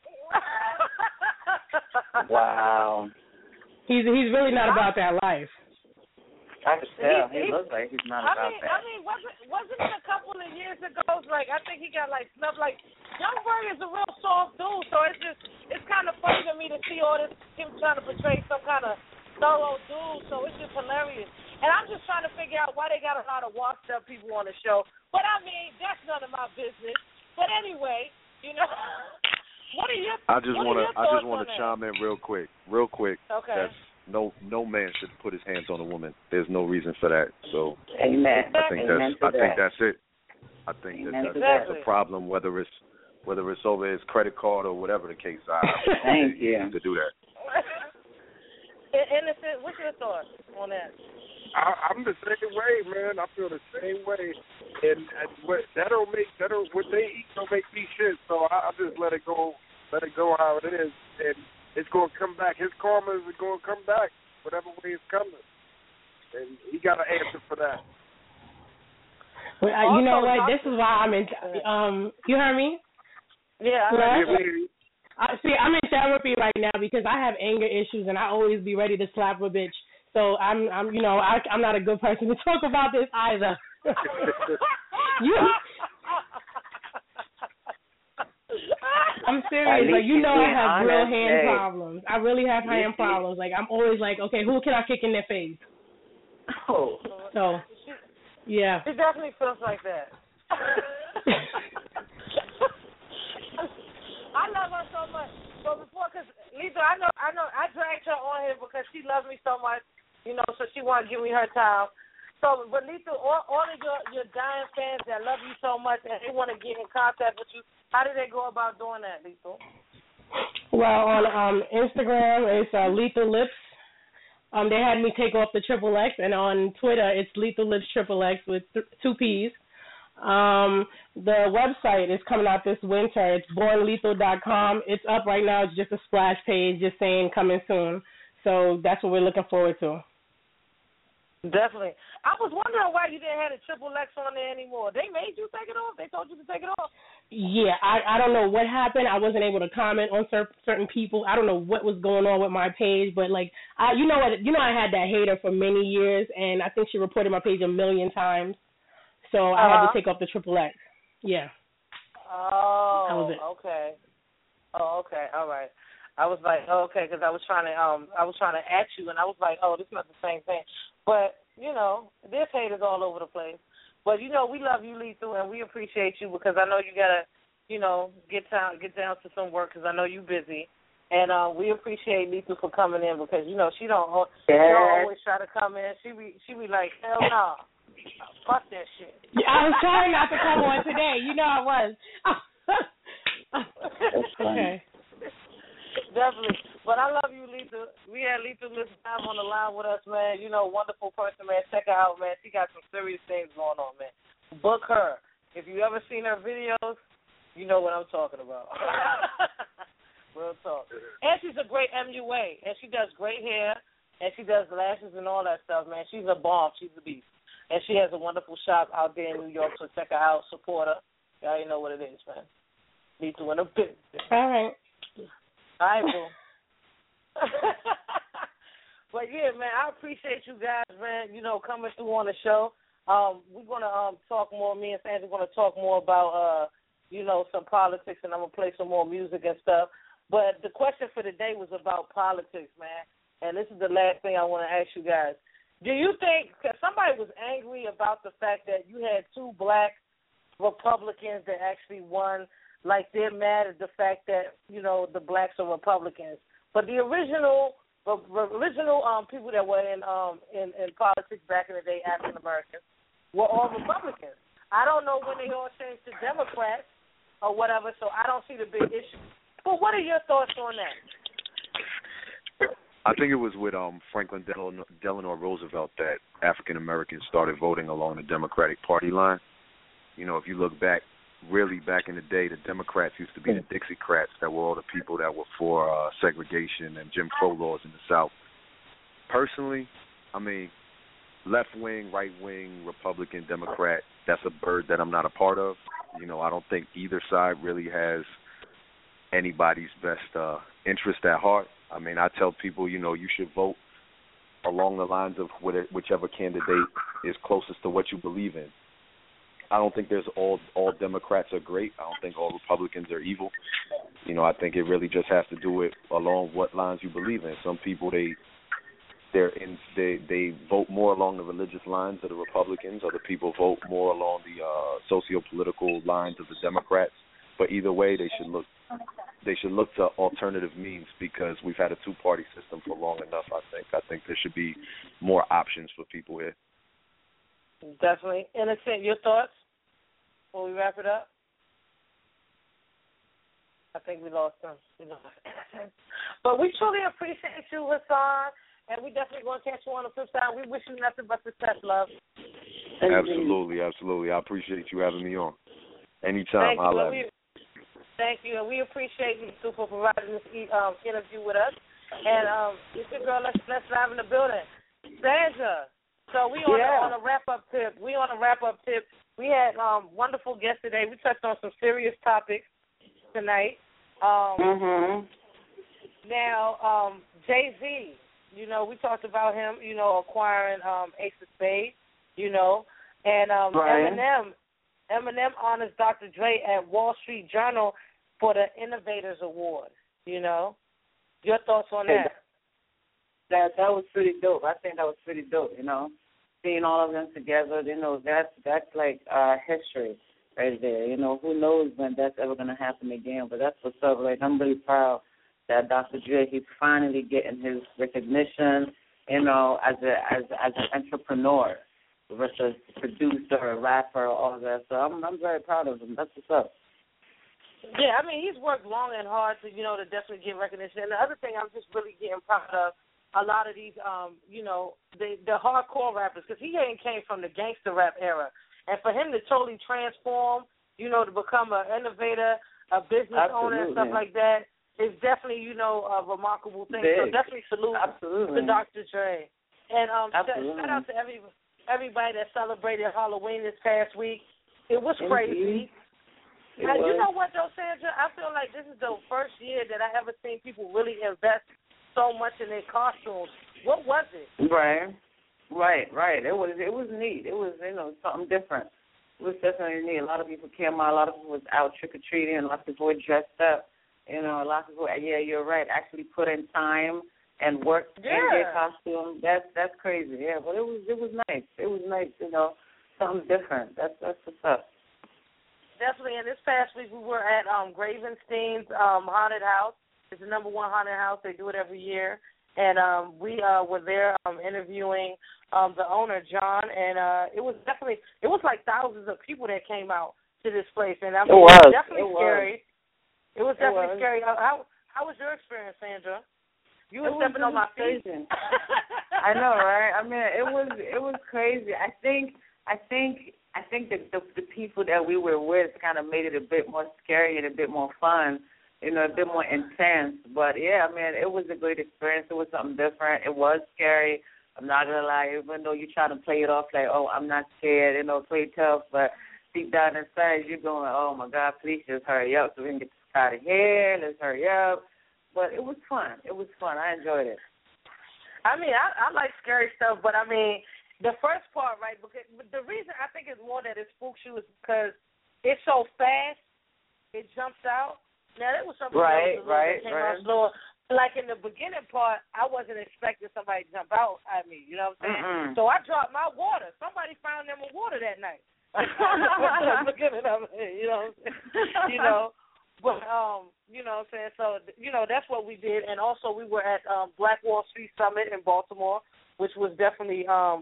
Speaker 6: Wow.
Speaker 11: He's really not about that life.
Speaker 6: I could tell. He looks like he's not about that.
Speaker 5: I mean, wasn't it a couple of years ago? Like I think he got like snubbed. Like Young Berg is a real soft dude, so it's kind of funny to me to see all this him trying to portray some kind of thorough dude. So it's just hilarious. And I'm just trying to figure out why they got a lot of washed up people on the show. But I mean, that's none of my business. But anyway, you know, what are your
Speaker 10: I just want to chime in real quick.
Speaker 5: Okay.
Speaker 10: That's no man should put his hands on a woman. There's no reason for that. So
Speaker 6: Amen.
Speaker 10: I think that's it. I think that's a problem, whether it's over his credit card or whatever the case.
Speaker 6: Thank you.
Speaker 10: To do that.
Speaker 5: Innocent, what's your thoughts on that?
Speaker 8: I'm the same way, man. I feel the same way, and what they eat don't make me shit. So I just let it go how it is, and it's gonna come back. His karma is gonna come back, whatever way it's coming, and he got an answer for that.
Speaker 11: Well, you know what? This is why I'm in. You heard me?
Speaker 5: Yeah.
Speaker 11: I'm in therapy right now because I have anger issues and I always be ready to slap a bitch. So I'm not a good person to talk about this either. I'm serious. Like, you know, I have real hand problems. I really have hand problems. Like, I'm always like, okay, who can I kick in their face?
Speaker 6: Oh.
Speaker 11: So, yeah.
Speaker 5: She definitely feels like that. I love her so much. But before, because Lisa, I know, I dragged her on here because she loves me so much, you know, so she wanted to give me her time. So, but Lisa, all of your dying fans that love you so much and they want to get in contact with you, how do they go about doing that, Lethal?
Speaker 11: Well, on Instagram, it's Lethal Lips. They had me take off the XXX, and on Twitter, it's Lethal Lips XXX with 2 P's. The website is coming out this winter. It's bornlethal.com. It's up right now. It's just a splash page just saying coming soon. So that's what we're looking forward to.
Speaker 5: Definitely. I was wondering why you didn't have the XXX on there anymore. They made you take it off? They told you to take it off?
Speaker 11: Yeah, I don't know what happened. I wasn't able to comment on certain people. I don't know what was going on with my page, but like, I had that hater for many years, and I think she reported my page 1 million times. So I had to take off the XXX. Yeah.
Speaker 5: Oh,
Speaker 11: that was it.
Speaker 5: Okay. Oh, okay. All right. I was like, okay, because I was trying to at you, and I was like, oh, this is not the same thing. But you know, there's haters all over the place. But you know, we love you, Lethal, and we appreciate you because I know you gotta, you know, get down to some work because I know you're busy. And we appreciate Lethal for coming in because you know she don't always try to come in. She be like, hell no. Fuck that shit.
Speaker 11: Yeah, I was trying not to come on today. You know I was.
Speaker 6: That's funny.
Speaker 11: Okay.
Speaker 5: Definitely. But I love you, Letha. We had Letha Miss Time on the line with us, man. You know, wonderful person, man. Check her out, man. She got some serious things going on, man. Book her. If you ever seen her videos, you know what I'm talking about. Real talk. And she's a great MUA, and she does great hair, and she does lashes and all that stuff, man. She's a bomb. She's a beast. And she has a wonderful shop out there in New York, so check her out, support her. You already know what it is, man. Need to win a bit.
Speaker 11: All right.
Speaker 5: All right, boo. But, yeah, man, I appreciate you guys, man, you know, coming through on the show. We're going to talk more. Me and Sandra are going to talk more about, you know, some politics, and I'm going to play some more music and stuff. But the question for today was about politics, man. And this is the last thing I want to ask you guys. Do you think, because somebody was angry about the fact that you had two black Republicans that actually won, like they're mad at the fact that, you know, the blacks are Republicans. But the original people that were in politics back in the day, African Americans, were all Republicans. I don't know when they all changed to Democrats or whatever, so I don't see the big issue. But what are your thoughts on that?
Speaker 10: I think it was with Franklin Delano Roosevelt that African Americans started voting along the Democratic Party line. You know, if you look back, really back in the day, the Democrats used to be the Dixiecrats, that were all the people that were for segregation and Jim Crow laws in the South. Personally, I mean, left-wing, right-wing, Republican, Democrat, that's a bird that I'm not a part of. You know, I don't think either side really has anybody's best interest at heart. I mean, I tell people, you know, you should vote along the lines of whichever candidate is closest to what you believe in. I don't think there's all Democrats are great. I don't think all Republicans are evil. You know, I think it really just has to do with along what lines you believe in. Some people they vote more along the religious lines of the Republicans. Other people vote more along the socio-political lines of the Democrats. But either way, they should look to alternative means, because we've had a two-party system for long enough. I think there should be more options for people here.
Speaker 5: Definitely. Innocent, your thoughts before we wrap it up? I think we lost him. But we truly appreciate you, Hassan, and we definitely going to catch you on the flip side. We wish you nothing but success, love.
Speaker 10: Absolutely. I appreciate you having me on. Anytime, I'll have you.
Speaker 5: Thank you, and we appreciate you too for providing this interview with us. And it's your girl, Let's Live in the building, Sandra. So we on a wrap up tip. We had wonderful guests today. We touched on some serious topics tonight. Now, Jay-Z, you know, we talked about him, you know, acquiring Ace of Spades, you know, and Eminem honors Dr. Dre at Wall Street Journal for the Innovators Award, you know. Your thoughts on that?
Speaker 6: That was pretty dope. I think that was pretty dope, you know. Seeing all of them together, you know, that's like history right there. You know, who knows when that's ever going to happen again, but that's what's up. Like, I'm really proud that Dr. Dre, he's finally getting his recognition, you know, as an entrepreneur, versus producer, a rapper, all that. So I'm very proud of him. That's what's up.
Speaker 5: Yeah, I mean, he's worked long and hard to, you know, to definitely get recognition. And the other thing I'm just really getting proud of, a lot of these, you know, the hardcore rappers, because he came from the gangster rap era. And for him to totally transform, you know, to become an innovator, a business owner and stuff like that, is definitely, you know, a remarkable thing. So definitely salute to Dr. Dre. And shout out to everybody that celebrated Halloween this past week. It was crazy. And you know what, though, Sandra? I feel like this is the first year that I ever seen people really invest so much in their costumes. What was it? Right. It was neat. It was, you know, something different. It was definitely neat. A lot of people came out. A lot of people was out trick-or-treating. A lot of people were dressed up. You know, a lot of people, yeah, you're right, actually put in time and worked in their costume. That's crazy, yeah. But it was nice. It was nice, you know, something different. That's what's up. Definitely. And this past week we were at Gravenstein's haunted house. It's the #1 haunted house. They do it every year. And we were there interviewing the owner, John, and it was like thousands of people that came out to this place. And I mean, it was definitely scary. It was definitely scary. How was your experience, Sandra? You were stepping on my feet.
Speaker 6: I know, right? I mean, it was crazy. I think that the people that we were with kind of made it a bit more scary and a bit more fun, you know, a bit more intense. But yeah, I mean, it was a great experience. It was something different. It was scary. I'm not gonna lie, even though you're trying to play it off like, oh, I'm not scared, you know, play tough, but deep down inside you're going, oh my God, please just hurry up so we can get this out of here. Let's hurry up. But it was fun. It was fun. I enjoyed it.
Speaker 5: I mean, I like scary stuff, but I mean, the first part, right? Because the reason I think it's more that it spooks you is because it's so fast, it jumps out. Now, that was something that came out slower. Like in the beginning part, I wasn't expecting somebody to jump out at me, you know what I'm saying? So I dropped my water. Somebody found them a water that night. Beginning of it, you know what I'm saying? You know, but, you know what I'm saying? So, you know, that's what we did. And also we were at Black Wall Street Summit in Baltimore, which was definitely,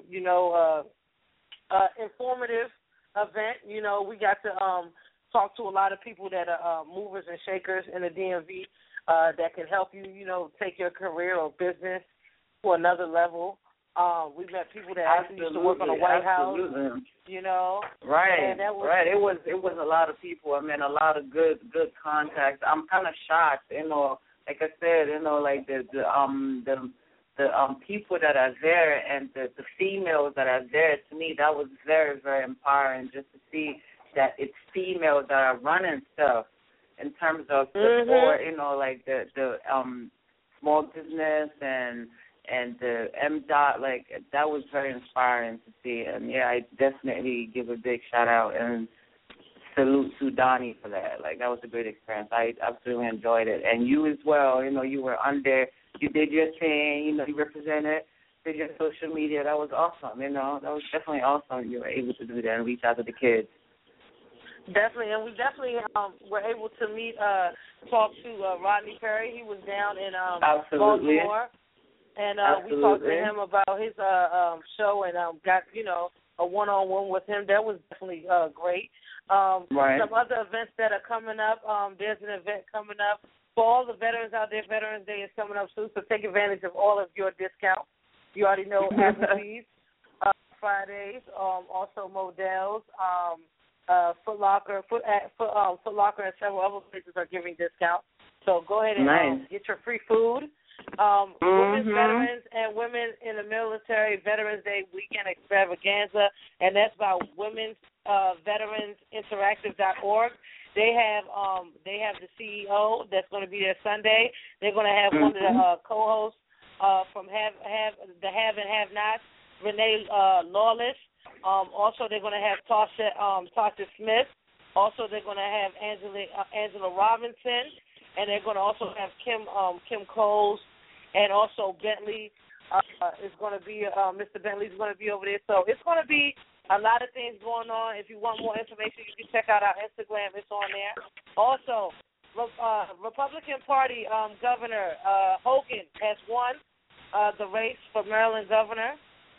Speaker 5: informative event. You know, we got to talk to a lot of people that are movers and shakers in the DMV. That can help you, you know, take your career or business to another level. We met people that actually used to work on the White House, you know.
Speaker 6: Right,
Speaker 5: and that was,
Speaker 6: right. It was a lot of people. I mean, a lot of good contacts. I'm kind of shocked, you know. Like I said, you know, like the people that are there and the females that are there. To me, that was very, very empowering just to see that it's females that are running stuff. In terms of support, you know, like the small business and the MDOT, like that was very inspiring to see. And yeah, I definitely give a big shout out and salute to Donnie for that. Like that was a great experience. I absolutely enjoyed it. And you as well, you know, you were under, you did your thing, you know, you represented, did your social media. That was awesome, you know. That was definitely awesome. You were able to do that and reach out to the kids.
Speaker 5: Definitely, and we definitely were able to talk to Rodney Perry. He was down in Baltimore, and we talked to him about his show and got, you know, a one-on-one with him. That was definitely great. Some other events that are coming up. There's an event coming up for all the veterans out there. Veterans Day is coming up soon, so take advantage of all of your discounts. You already know Applebee's, Fridays, also Modell's, Foot Locker, Foot Locker, and several other places are giving discounts. So go ahead and get your free food. Women's veterans and women in the military Veterans Day weekend extravaganza, and that's by Women's Veterans Interactive.org. They have the CEO that's going to be there Sunday. They're going to have one of the co-hosts from the Have and Have Nots, Renee Lawless. Also, they're going to have Tasha Smith. Also, they're going to have Angela Robinson, and they're going to also have Kim Coles, and also Bentley is going to be Mr. Bentley is going to be over there. So it's going to be a lot of things going on. If you want more information, you can check out our Instagram. It's on there. Also, Republican Party Governor Hogan has won the race for Maryland governor.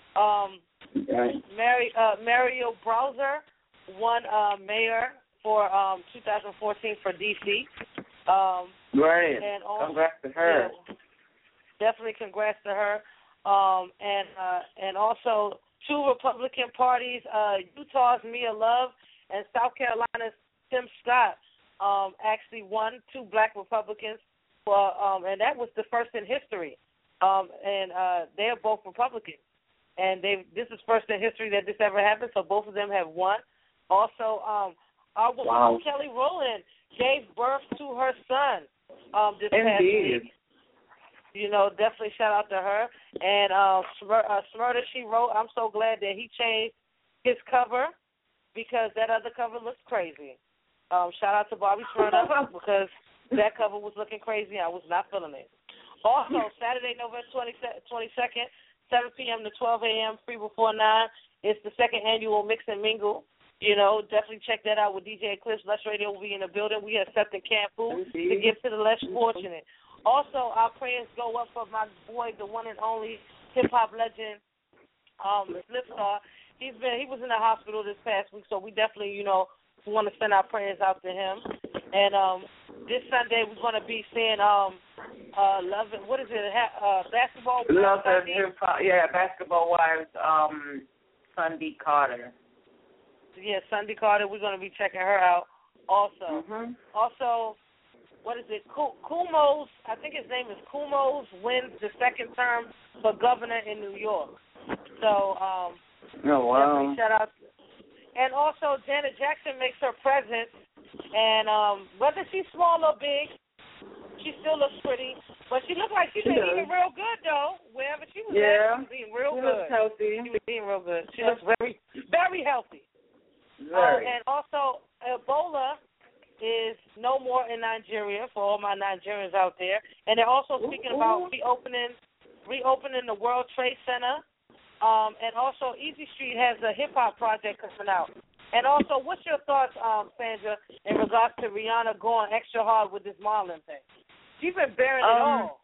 Speaker 5: Mario Bowser won mayor for 2014 for D.C. And also,
Speaker 6: congrats to her.
Speaker 5: Yeah, definitely congrats to her. And also two Republican parties, Utah's Mia Love and South Carolina's Tim Scott, actually won. Two black Republicans, and that was the first in history. And they're both Republicans. And this is first in history that this ever happened, so both of them have won. Also, our woman Kelly Rowland gave birth to her son this past week. You know, definitely shout out to her. And Smurda, she wrote, I'm so glad that he changed his cover because that other cover looks crazy. Shout out to Bobby Smurda because that cover was looking crazy. I was not feeling it. Also, Saturday, November 22nd, 7 p.m. to 12 a.m., free before 9. It's the second annual Mix and Mingle. You know, definitely check that out with DJ Eclipse. Lush Radio will be in the building. We are accepting canned food to give to the less fortunate. Also, our prayers go up for my boy, the one and only hip-hop legend, Slipstar. He was in the hospital this past week, so we definitely, you know, want to send our prayers out to him. And this Sunday we're going to be seeing Love. What is it? Basketball.
Speaker 6: Love and Hip Hop. Yeah, Basketball Wives. Sunday Carter.
Speaker 5: Yeah, Sunday Carter. We're going to be checking her out also. Also, what is it? Kumos. I think his name is Kumos. Wins the second term for governor in New York. So, definitely shout out. And also, Janet Jackson makes her presence. And whether she's small or big, she still looks pretty. But she looked like she's been eating real good, though. Wherever she was at, she was eating real good.
Speaker 6: Healthy.
Speaker 5: She was eating real good. She looks very, very healthy. And also, Ebola is no more in Nigeria for all my Nigerians out there. And they're also speaking about reopening the World Trade Center. And also, Easy Street has a hip-hop project coming out. And also, what's your thoughts, Sandra, in regards to Rihanna going extra hard with this Marlon thing? She's been bearing it all.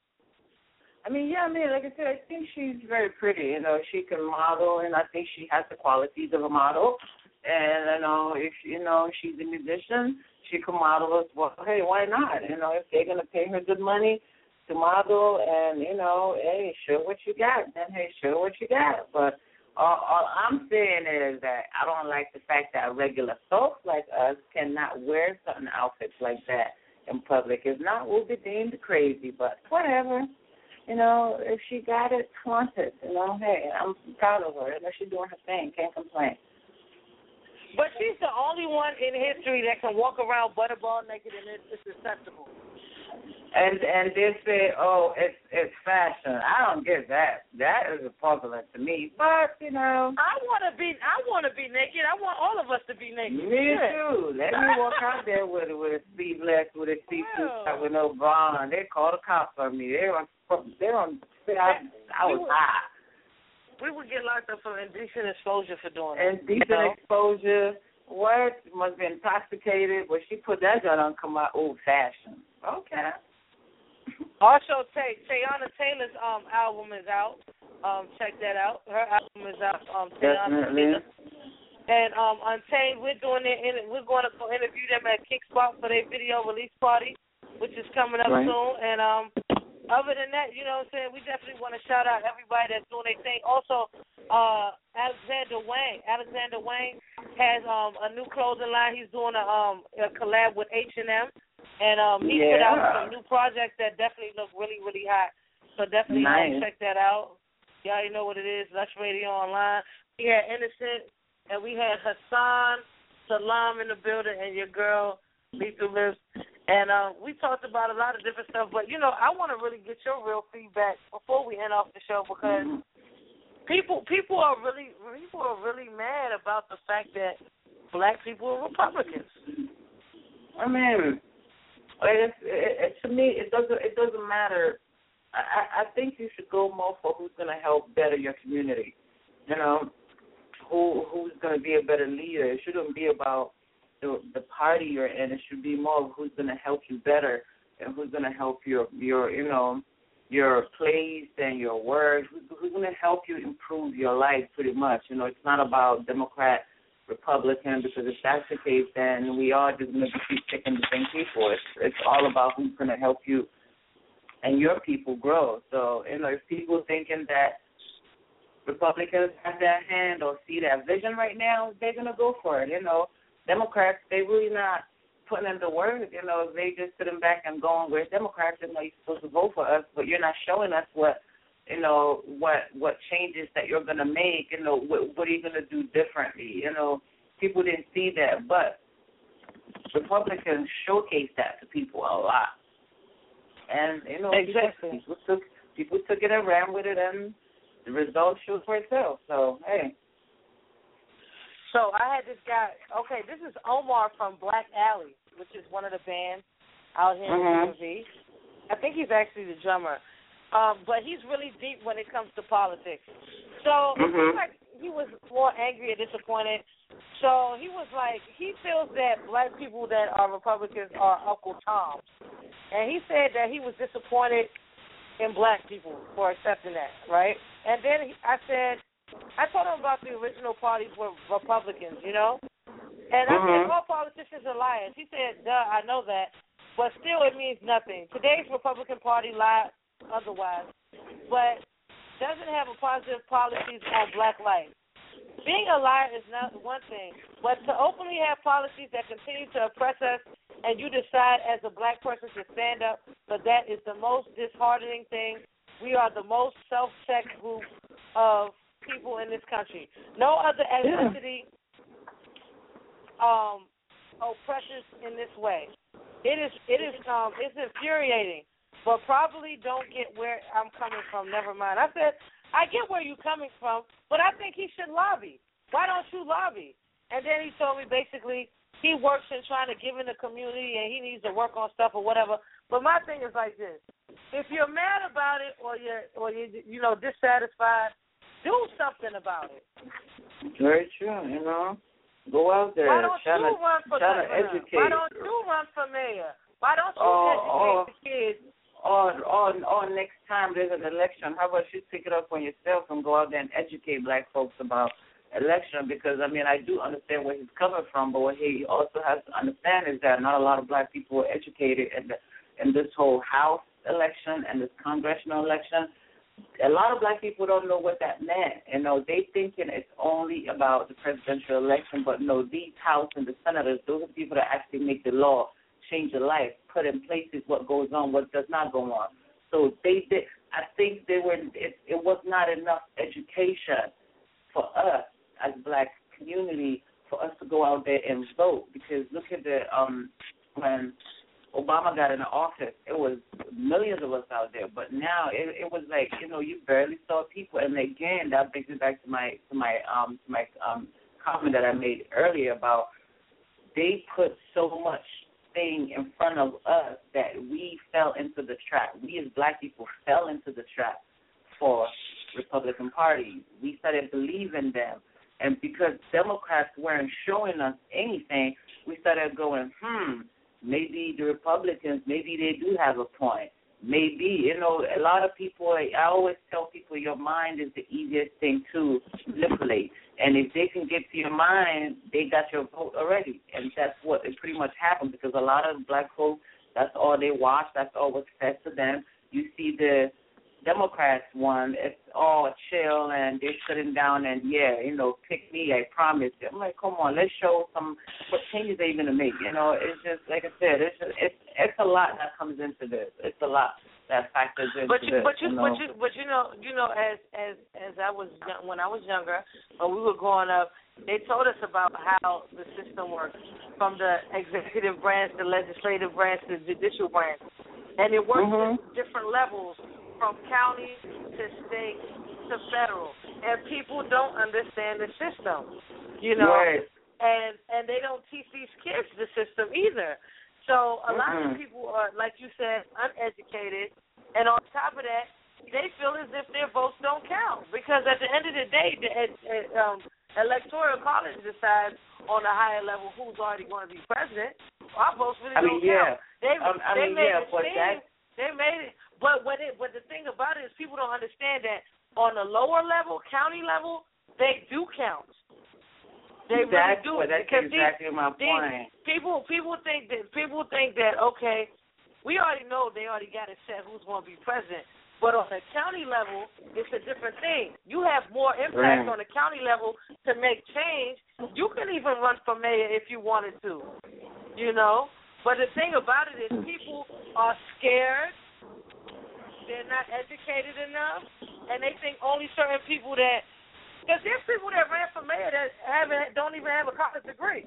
Speaker 6: Like I said, I think she's very pretty. She can model, and I think she has the qualities of a model. And if she's a musician, she can model as well. Hey, why not? If they're gonna pay her good money to model, and hey, show what you got. Then hey, show what you got. But all I'm saying is that I don't like the fact that regular folks like us cannot wear certain outfits like that in public. If not, we'll be deemed crazy. But whatever. If she got it, flaunt it. Hey, I'm proud of her. She's doing her thing. Can't complain.
Speaker 5: But she's the only one in history that can walk around butterball naked and it's acceptable.
Speaker 6: And they say, oh, it's fashion. I don't get that. That is equivalent to me. But
Speaker 5: I want to be naked. I want all of us to be naked.
Speaker 6: Me too. Let me walk out there with a sleeveless, with a see-through with no bra on. They called the cops on me. I was high.
Speaker 5: We would get locked up for indecent exposure for doing that.
Speaker 6: Indecent exposure. What? Must be intoxicated. But she put that gun on, come out old-fashioned. Okay.
Speaker 5: Also, Teyana Taylor's album is out. Check that out. Her album is out.
Speaker 6: Definitely.
Speaker 5: And Untamed, we're going to go interview them at Kickspot for their video release party, which is coming up soon. And other than that, what I'm saying, we definitely want to shout out everybody that's doing their thing. Also, Alexander Wang has a new clothing line. He's doing a collab with H&M. And he put out some new projects that definitely look really, really hot. So definitely check that out. Y'all already know what it is, Lush Radio Online. We had Innocent, and we had Hassan Salam in the building, and your girl, Lethal Lips. And we talked about a lot of different stuff. But, I want to really get your real feedback before we end off the show because people are really mad about the fact that black people are Republicans.
Speaker 6: I mean, to me, it doesn't matter. I think you should go more for who's going to help better your community. Who's going to be a better leader. It shouldn't be about the party you're in. It should be more of who's going to help you better and who's going to help your place and your work. Who's going to help you improve your life pretty much. It's not about Democrat, Republican, because if that's the case, then we are just going to keep picking the same people. It's all about who's going to help you and your people grow. So, if people thinking that Republicans have that hand or see that vision right now, they're going to go for it. Democrats, they really not putting in the work. If they just sitting back and going, we're Democrats, you're supposed to vote for us, but you're not showing us what changes that you're going to make, what are you going to do differently. People didn't see that, but Republicans showcase that to people a lot. And,
Speaker 5: exactly.
Speaker 6: people took it and ran with it, and the results show for itself. So, hey.
Speaker 5: So I had this guy, this is Omar from Black Alley, which is one of the bands out here in DMV. I think he's actually the drummer. But he's really deep when it comes to politics. So it seems like he was more angry and disappointed. So he was like, he feels that black people that are Republicans are Uncle Toms. And he said that he was disappointed in black people for accepting that, right? And then I told him about the original parties were Republicans, And I said, all politicians are liars. He said, duh, I know that. but still it means nothing. Today's Republican Party lied otherwise, but doesn't have a positive policies on black life. Being a liar is not one thing, but to openly have policies that continue to oppress us and you decide as a black person to stand up, but that is the most disheartening thing. We are the most self-check group of people in this country. No other ethnicity oppresses in this way. It's infuriating, but probably don't get where I'm coming from. Never mind. I said, I get where you're coming from, but I think he should lobby. Why don't you lobby? And then he told me basically he works in trying to give in the community and he needs to work on stuff or whatever. But my thing is like this. If you're mad about it or you're dissatisfied, do something about it.
Speaker 6: Very true, Go out there.
Speaker 5: Why don't you run for governor?
Speaker 6: Educate.
Speaker 5: Why don't you run for mayor? Why don't you educate the kids?
Speaker 6: Or next time there's an election, how about you pick it up on yourself and go out there and educate black folks about election? Because, I do understand where he's coming from, but what he also has to understand is that not a lot of black people are educated in this whole House election and this congressional election. A lot of black people don't know what that meant. They thinking it's only about the presidential election, but no, these House and the senators, those are the people that actually make the law, change your life, put in places what goes on, what does not go on. So they did. I think they were. It was not enough education for us as black community for us to go out there and vote. Because look at when Obama got into office, it was millions of us out there. But now it was like you barely saw people. And again, that brings me back to my comment that I made earlier about they put so much thing in front of us that we fell into the trap. We as black people fell into the trap for Republican Party. We started believing them. And because Democrats weren't showing us anything, we started going, maybe the Republicans, maybe they do have a point. Maybe, a lot of people, I always tell people your mind is the easiest thing to manipulate. And if they can get to your mind, they got your vote already. And that's what it pretty much happened because a lot of black folks, that's all they watch, that's all what's fed to them. You see the Democrats one, it's all chill and they're sitting down and, pick me, I promise. I'm like, come on, let's show what changes they're going to make. It's just, like I said, it's a lot that comes into this. It's a lot that factors into this. As I was when I was younger, when we were growing up, they told us about how the system works, from the executive branch, the legislative branch, the judicial branch, and it works at different levels, from county to state to federal, and people don't understand the system, Right.
Speaker 5: And they don't teach these kids the system either. So a lot of people are, like you said, uneducated, and on top of that, they feel as if their votes don't count because at the end of the day, the electoral college decides on a higher level who's already going to be president. Our votes really don't count. They made it. But the thing about it is people don't understand that on the lower level, county level, they do count. They really do.
Speaker 6: That's exactly my point.
Speaker 5: People think that okay, we already know they already got it set who's going to be president. But on the county level, it's a different thing. You have more impact on the county level to make change. You can even run for mayor if you wanted to, But the thing about it is people are scared. They're not educated enough, and they think only certain people because there's people that ran for mayor that don't even have a college degree.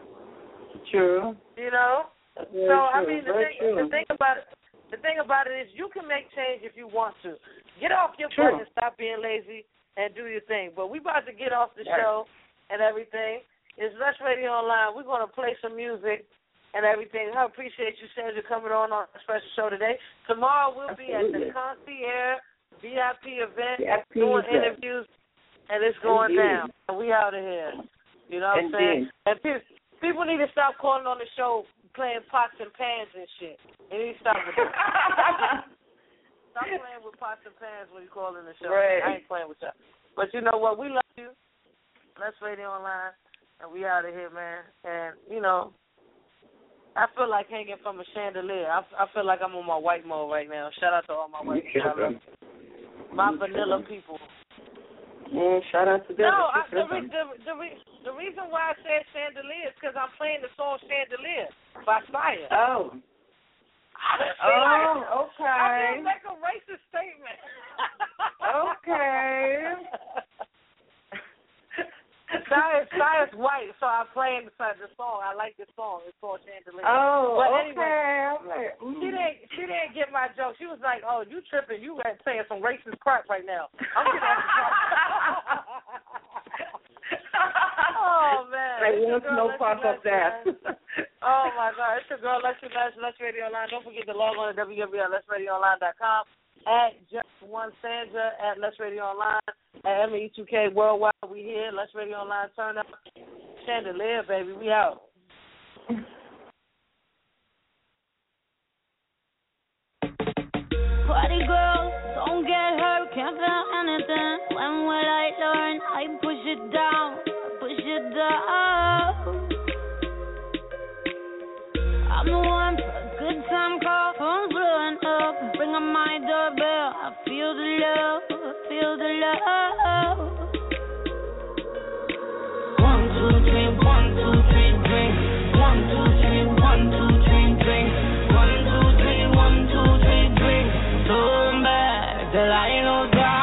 Speaker 6: True.
Speaker 5: So I mean, the thing about it is you can make change if you want to. Get off your butt and stop being lazy and do your thing. But we about to get off the show and everything. It's Lush Radio Online. We're going to play some music and everything. I appreciate you, Sandra, coming on a special show today. Tomorrow we'll be at the Concierge VIP event, doing interviews, and it's going down. We out of here. You know what I'm saying? And people need to stop calling on the show playing pots and pans and shit. They need to stop with that. Stop playing with pots and pans when you call in the show.
Speaker 6: Right.
Speaker 5: I ain't playing with y'all. But you know what? We love you. Let's Radio Online, and we out of here, man. And, I feel like hanging from a chandelier. I feel like I'm on my white mode right now. Shout out to all my white people. My vanilla people.
Speaker 6: Shout out to them.
Speaker 5: No, the reason why I said chandelier is because I'm playing the song Chandelier by Fire.
Speaker 6: Oh. Okay.
Speaker 5: I didn't make a racist statement.
Speaker 6: Okay.
Speaker 5: Sire's white, so I'm playing the song. I like this song. It's called Chandelier.
Speaker 6: Oh,
Speaker 5: but
Speaker 6: anyway,
Speaker 5: she didn't get my joke. She was like, "Oh, you tripping? You saying some racist crap right now." I'm gonna Oh man!
Speaker 6: I want no part of that.
Speaker 5: Oh my God! It's your girl, Lush Radio Online. Don't forget to log on to www.lushradioonline.com. At Just One Sandra, at Lush Radio Online, at MEE2K Worldwide. We here, Lush Radio Online. Turn up, Chandelier, baby. We out.
Speaker 3: Party girls, don't get hurt, can't feel anything. When will I learn? I push it down, I'm the one for a good time call, phone's blowing up. Bring up my doorbell, I feel the love. 1, 2, 3, 1, 2, 3, drink. 1, 2, 3, 1, 2, 3, drink. 1, 2, 3, 1, 2, 3, drink. Turn back till I know down.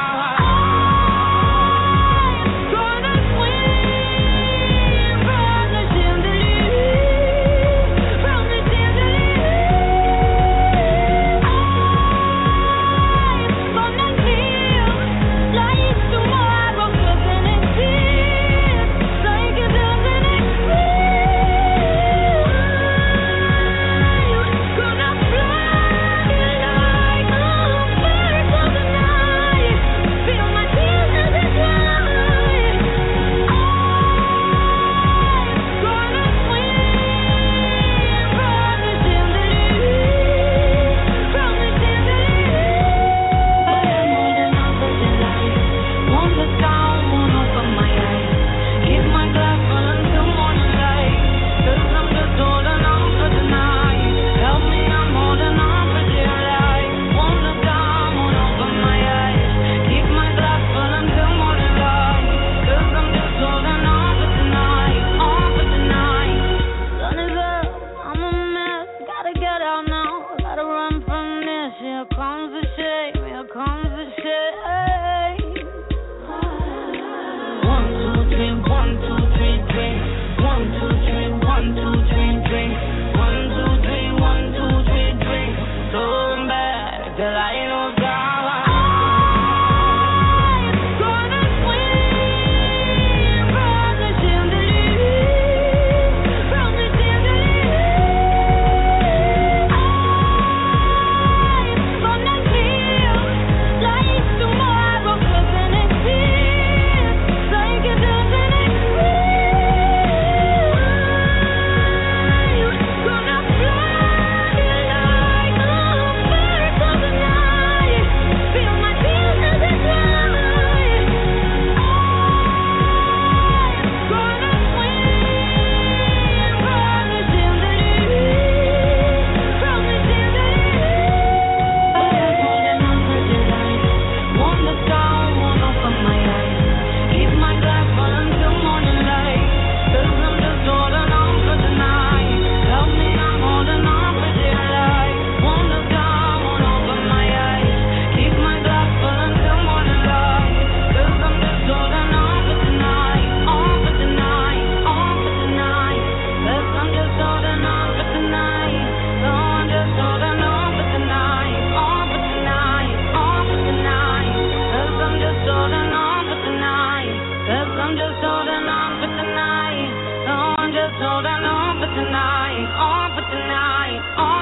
Speaker 12: Holding on for tonight,